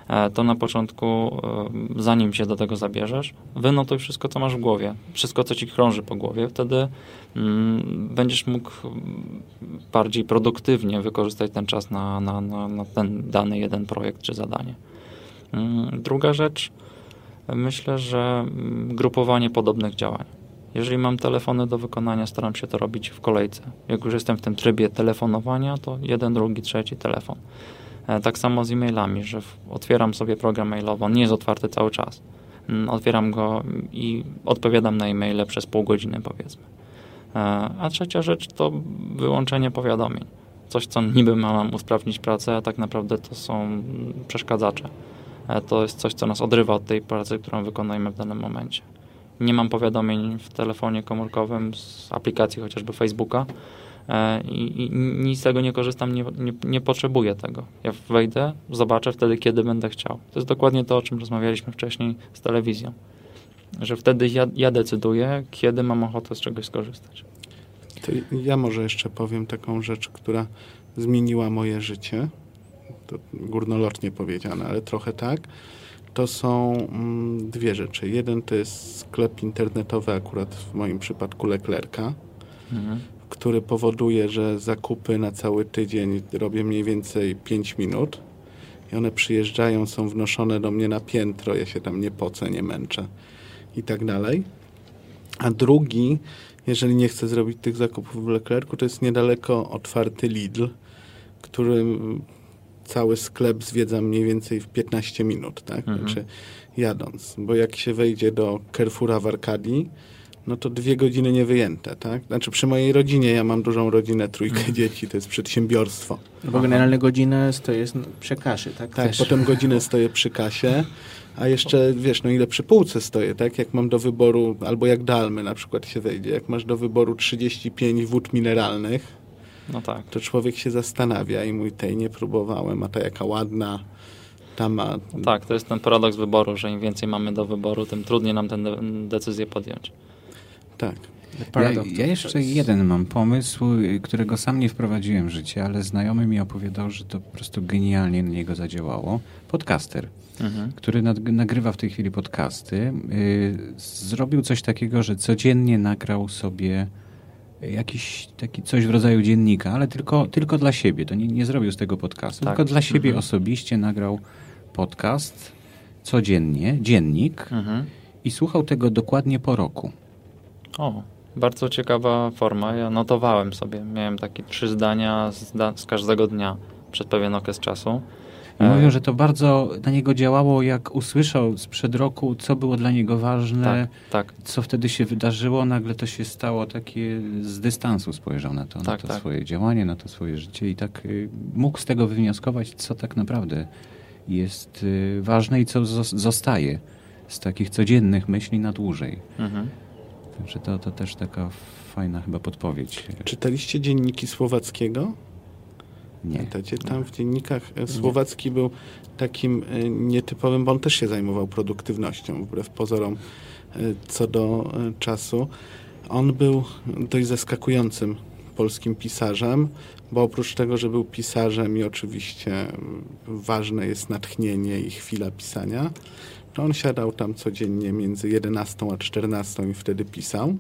Speaker 6: e, to na początku, e, zanim się do tego zabierzesz, wynotuj wszystko, co masz w głowie, wszystko, co ci krąży po głowie, wtedy mm, będziesz mógł bardziej produktywnie wykorzystać ten czas na, na, na, na ten dany jeden projekt czy zadanie. Mm, druga rzecz, myślę, że grupowanie podobnych działań. Jeżeli mam telefony do wykonania, staram się to robić w kolejce. Jak już jestem w tym trybie telefonowania, to jeden, drugi, trzeci telefon. E, tak samo z e-mailami, że w, otwieram sobie program mailowy, on nie jest otwarty cały czas. Mm, otwieram go i odpowiadam na e-maile przez pół godziny, powiedzmy. E, a trzecia rzecz to wyłączenie powiadomień. Coś, co niby ma nam usprawnić pracę, a tak naprawdę to są przeszkadzacze. E, to jest coś, co nas odrywa od tej pracy, którą wykonujemy w danym momencie. Nie mam powiadomień w telefonie komórkowym z aplikacji chociażby Facebooka e, i, i nic z tego nie korzystam, nie, nie, nie potrzebuję tego. Ja wejdę, zobaczę wtedy, kiedy będę chciał. To jest dokładnie to, o czym rozmawialiśmy wcześniej z telewizją. Że wtedy ja, ja decyduję, kiedy mam ochotę z czegoś skorzystać.
Speaker 4: To ja może jeszcze powiem taką rzecz, która zmieniła moje życie. To górnolotnie powiedziane, ale trochę tak. To są mm, dwie rzeczy. Jeden to jest sklep internetowy, akurat w moim przypadku Leclerca, mhm. który powoduje, że zakupy na cały tydzień robię mniej więcej pięć minut i one przyjeżdżają, są wnoszone do mnie na piętro, ja się tam nie pocę, nie męczę i tak dalej. A drugi, jeżeli nie chcę zrobić tych zakupów w Leclercu, to jest niedaleko otwarty Lidl, który cały sklep zwiedzam mniej więcej w piętnaście minut, tak? Mhm. Znaczy jadąc. Bo jak się wejdzie do Carrefoura w Arkadii, no to dwie godziny nie wyjęte, tak? Znaczy przy mojej rodzinie, ja mam dużą rodzinę, trójkę mhm. dzieci, to jest przedsiębiorstwo.
Speaker 5: Bo generalnie godzinę stoję przy kasie, tak?
Speaker 4: Tak,
Speaker 5: Też.
Speaker 4: potem godzinę stoję przy kasie, a jeszcze, wiesz, no ile przy półce stoję, tak? Jak mam do wyboru, albo jak do Almy na przykład się wejdzie, jak masz do wyboru trzydzieści pięć wód mineralnych,
Speaker 6: no tak.
Speaker 4: to człowiek się zastanawia i mój tej nie próbowałem, a ta jaka ładna, ta ma...
Speaker 6: No tak, to jest ten paradoks wyboru, że im więcej mamy do wyboru, tym trudniej nam tę de- decyzję podjąć.
Speaker 4: Tak.
Speaker 3: Ja, ja jeszcze jeden mam pomysł, którego sam nie wprowadziłem w życie, ale znajomy mi opowiadał, że to po prostu genialnie na niego zadziałało. Podcaster, mhm. który nad, nagrywa w tej chwili podcasty, yy, zrobił coś takiego, że codziennie nagrał sobie jakiś taki coś w rodzaju dziennika, ale tylko, tylko dla siebie. To nie, nie zrobił z tego podcastu, tak. tylko dla siebie mhm. osobiście nagrał podcast codziennie, dziennik mhm. i słuchał tego dokładnie po roku.
Speaker 6: O, bardzo ciekawa forma. Ja notowałem sobie. Miałem takie trzy zdania z, da- z każdego dnia przez pewien okres czasu.
Speaker 3: I mówią, że to bardzo na niego działało, jak usłyszał sprzed roku, co było dla niego ważne,
Speaker 6: tak, tak.
Speaker 3: co wtedy się wydarzyło, nagle to się stało takie z dystansu spojrzał na to, tak, na to tak. swoje działanie, na to swoje życie i tak y, mógł z tego wywnioskować, co tak naprawdę jest y, ważne i co zos- zostaje z takich codziennych myśli na dłużej. Mhm. Także to, to też taka fajna chyba podpowiedź.
Speaker 4: Czytaliście dzienniki Słowackiego?
Speaker 3: Nie.
Speaker 4: Pamiętacie? Tam w dziennikach Słowacki był takim nietypowym, bo on też się zajmował produktywnością, wbrew pozorom co do czasu. On był dość zaskakującym polskim pisarzem, bo oprócz tego, że był pisarzem i oczywiście ważne jest natchnienie i chwila pisania, to on siadał tam codziennie między jedenastą a czternastą i wtedy pisał.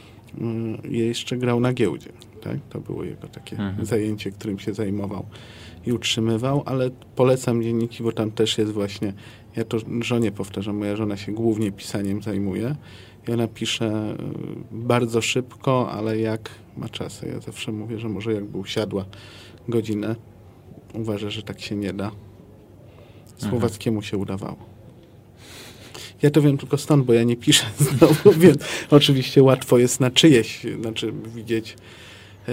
Speaker 4: I jeszcze grał na giełdzie. Tak? To było jego takie mhm. zajęcie, którym się zajmował i utrzymywał, ale polecam dzienniki, bo tam też jest właśnie, ja to żonie powtarzam, moja żona się głównie pisaniem zajmuje i ona pisze bardzo szybko, ale jak ma czas. Ja zawsze mówię, że może jakby usiadła godzinę, uważa, że tak się nie da. Słowackiemu się udawało. Ja to wiem tylko stąd, bo ja nie piszę znowu, więc oczywiście łatwo jest na czyjeś, znaczy widzieć yy,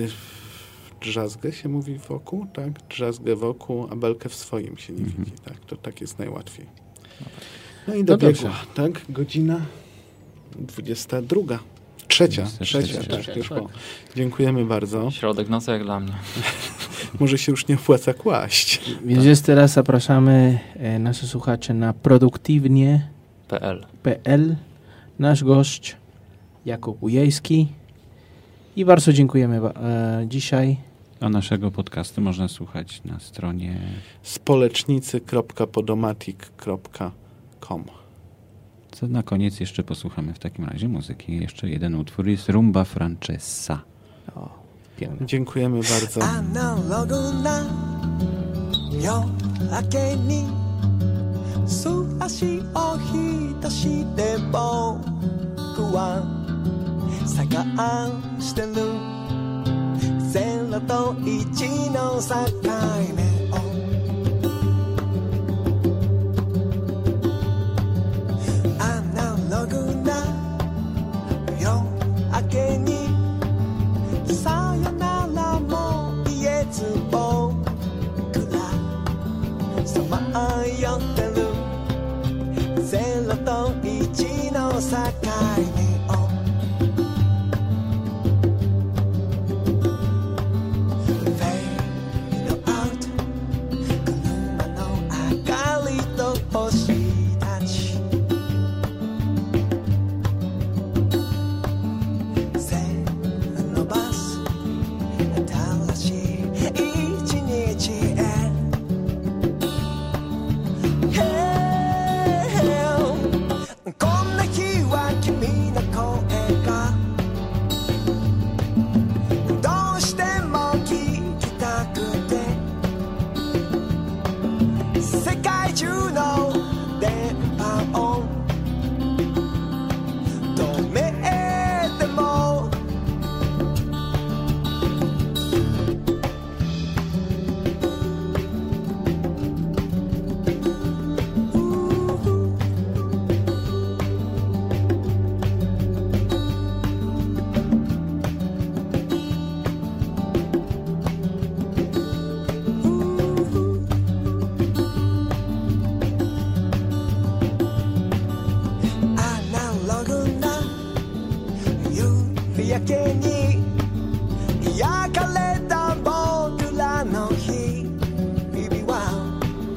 Speaker 4: drzazgę się mówi wokół, tak? Drzazgę wokół, a belkę w swoim się nie mm-hmm. widzi, tak? To tak jest najłatwiej. No i dobiegła, no tak? Godzina dwudziesta druga. Trzecia, trzecia, tak, tak, już po. Dziękujemy bardzo.
Speaker 6: Środek nocy jak dla mnie.
Speaker 4: Może się już nie opłaca kłaść.
Speaker 5: Więc tak. teraz zapraszamy e, naszych słuchaczy na produktywnie
Speaker 6: kropka
Speaker 5: p l. Nasz gość Jakub Ujejski. I bardzo dziękujemy e, dzisiaj.
Speaker 3: A naszego podcastu można słuchać na stronie
Speaker 4: społecznicy kropka podomatic kropka com.
Speaker 3: Co na koniec jeszcze posłuchamy w takim razie muzyki. Jeszcze jeden utwór jest Rumba Francesa.
Speaker 5: O, pięknie.
Speaker 4: Dziękujemy bardzo.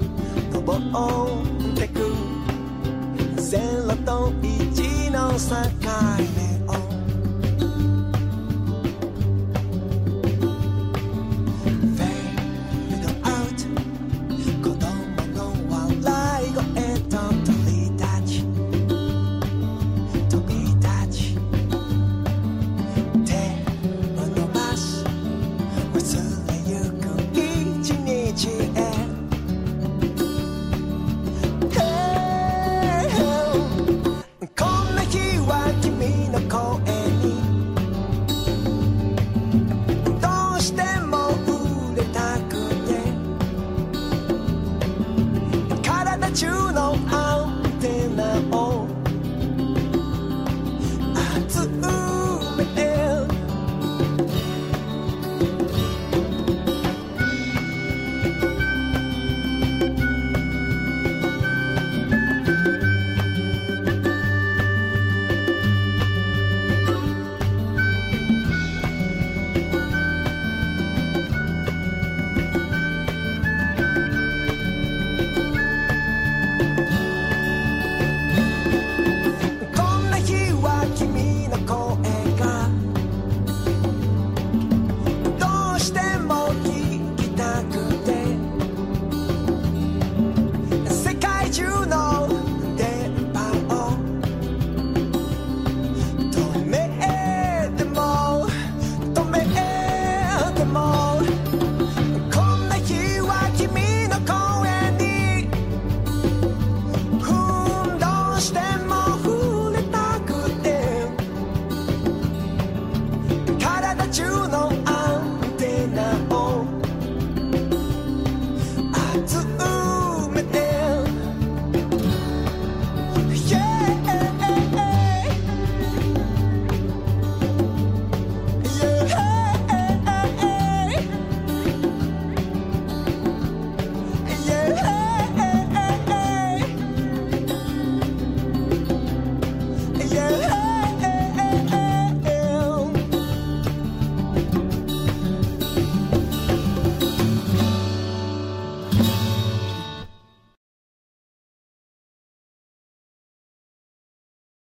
Speaker 8: Set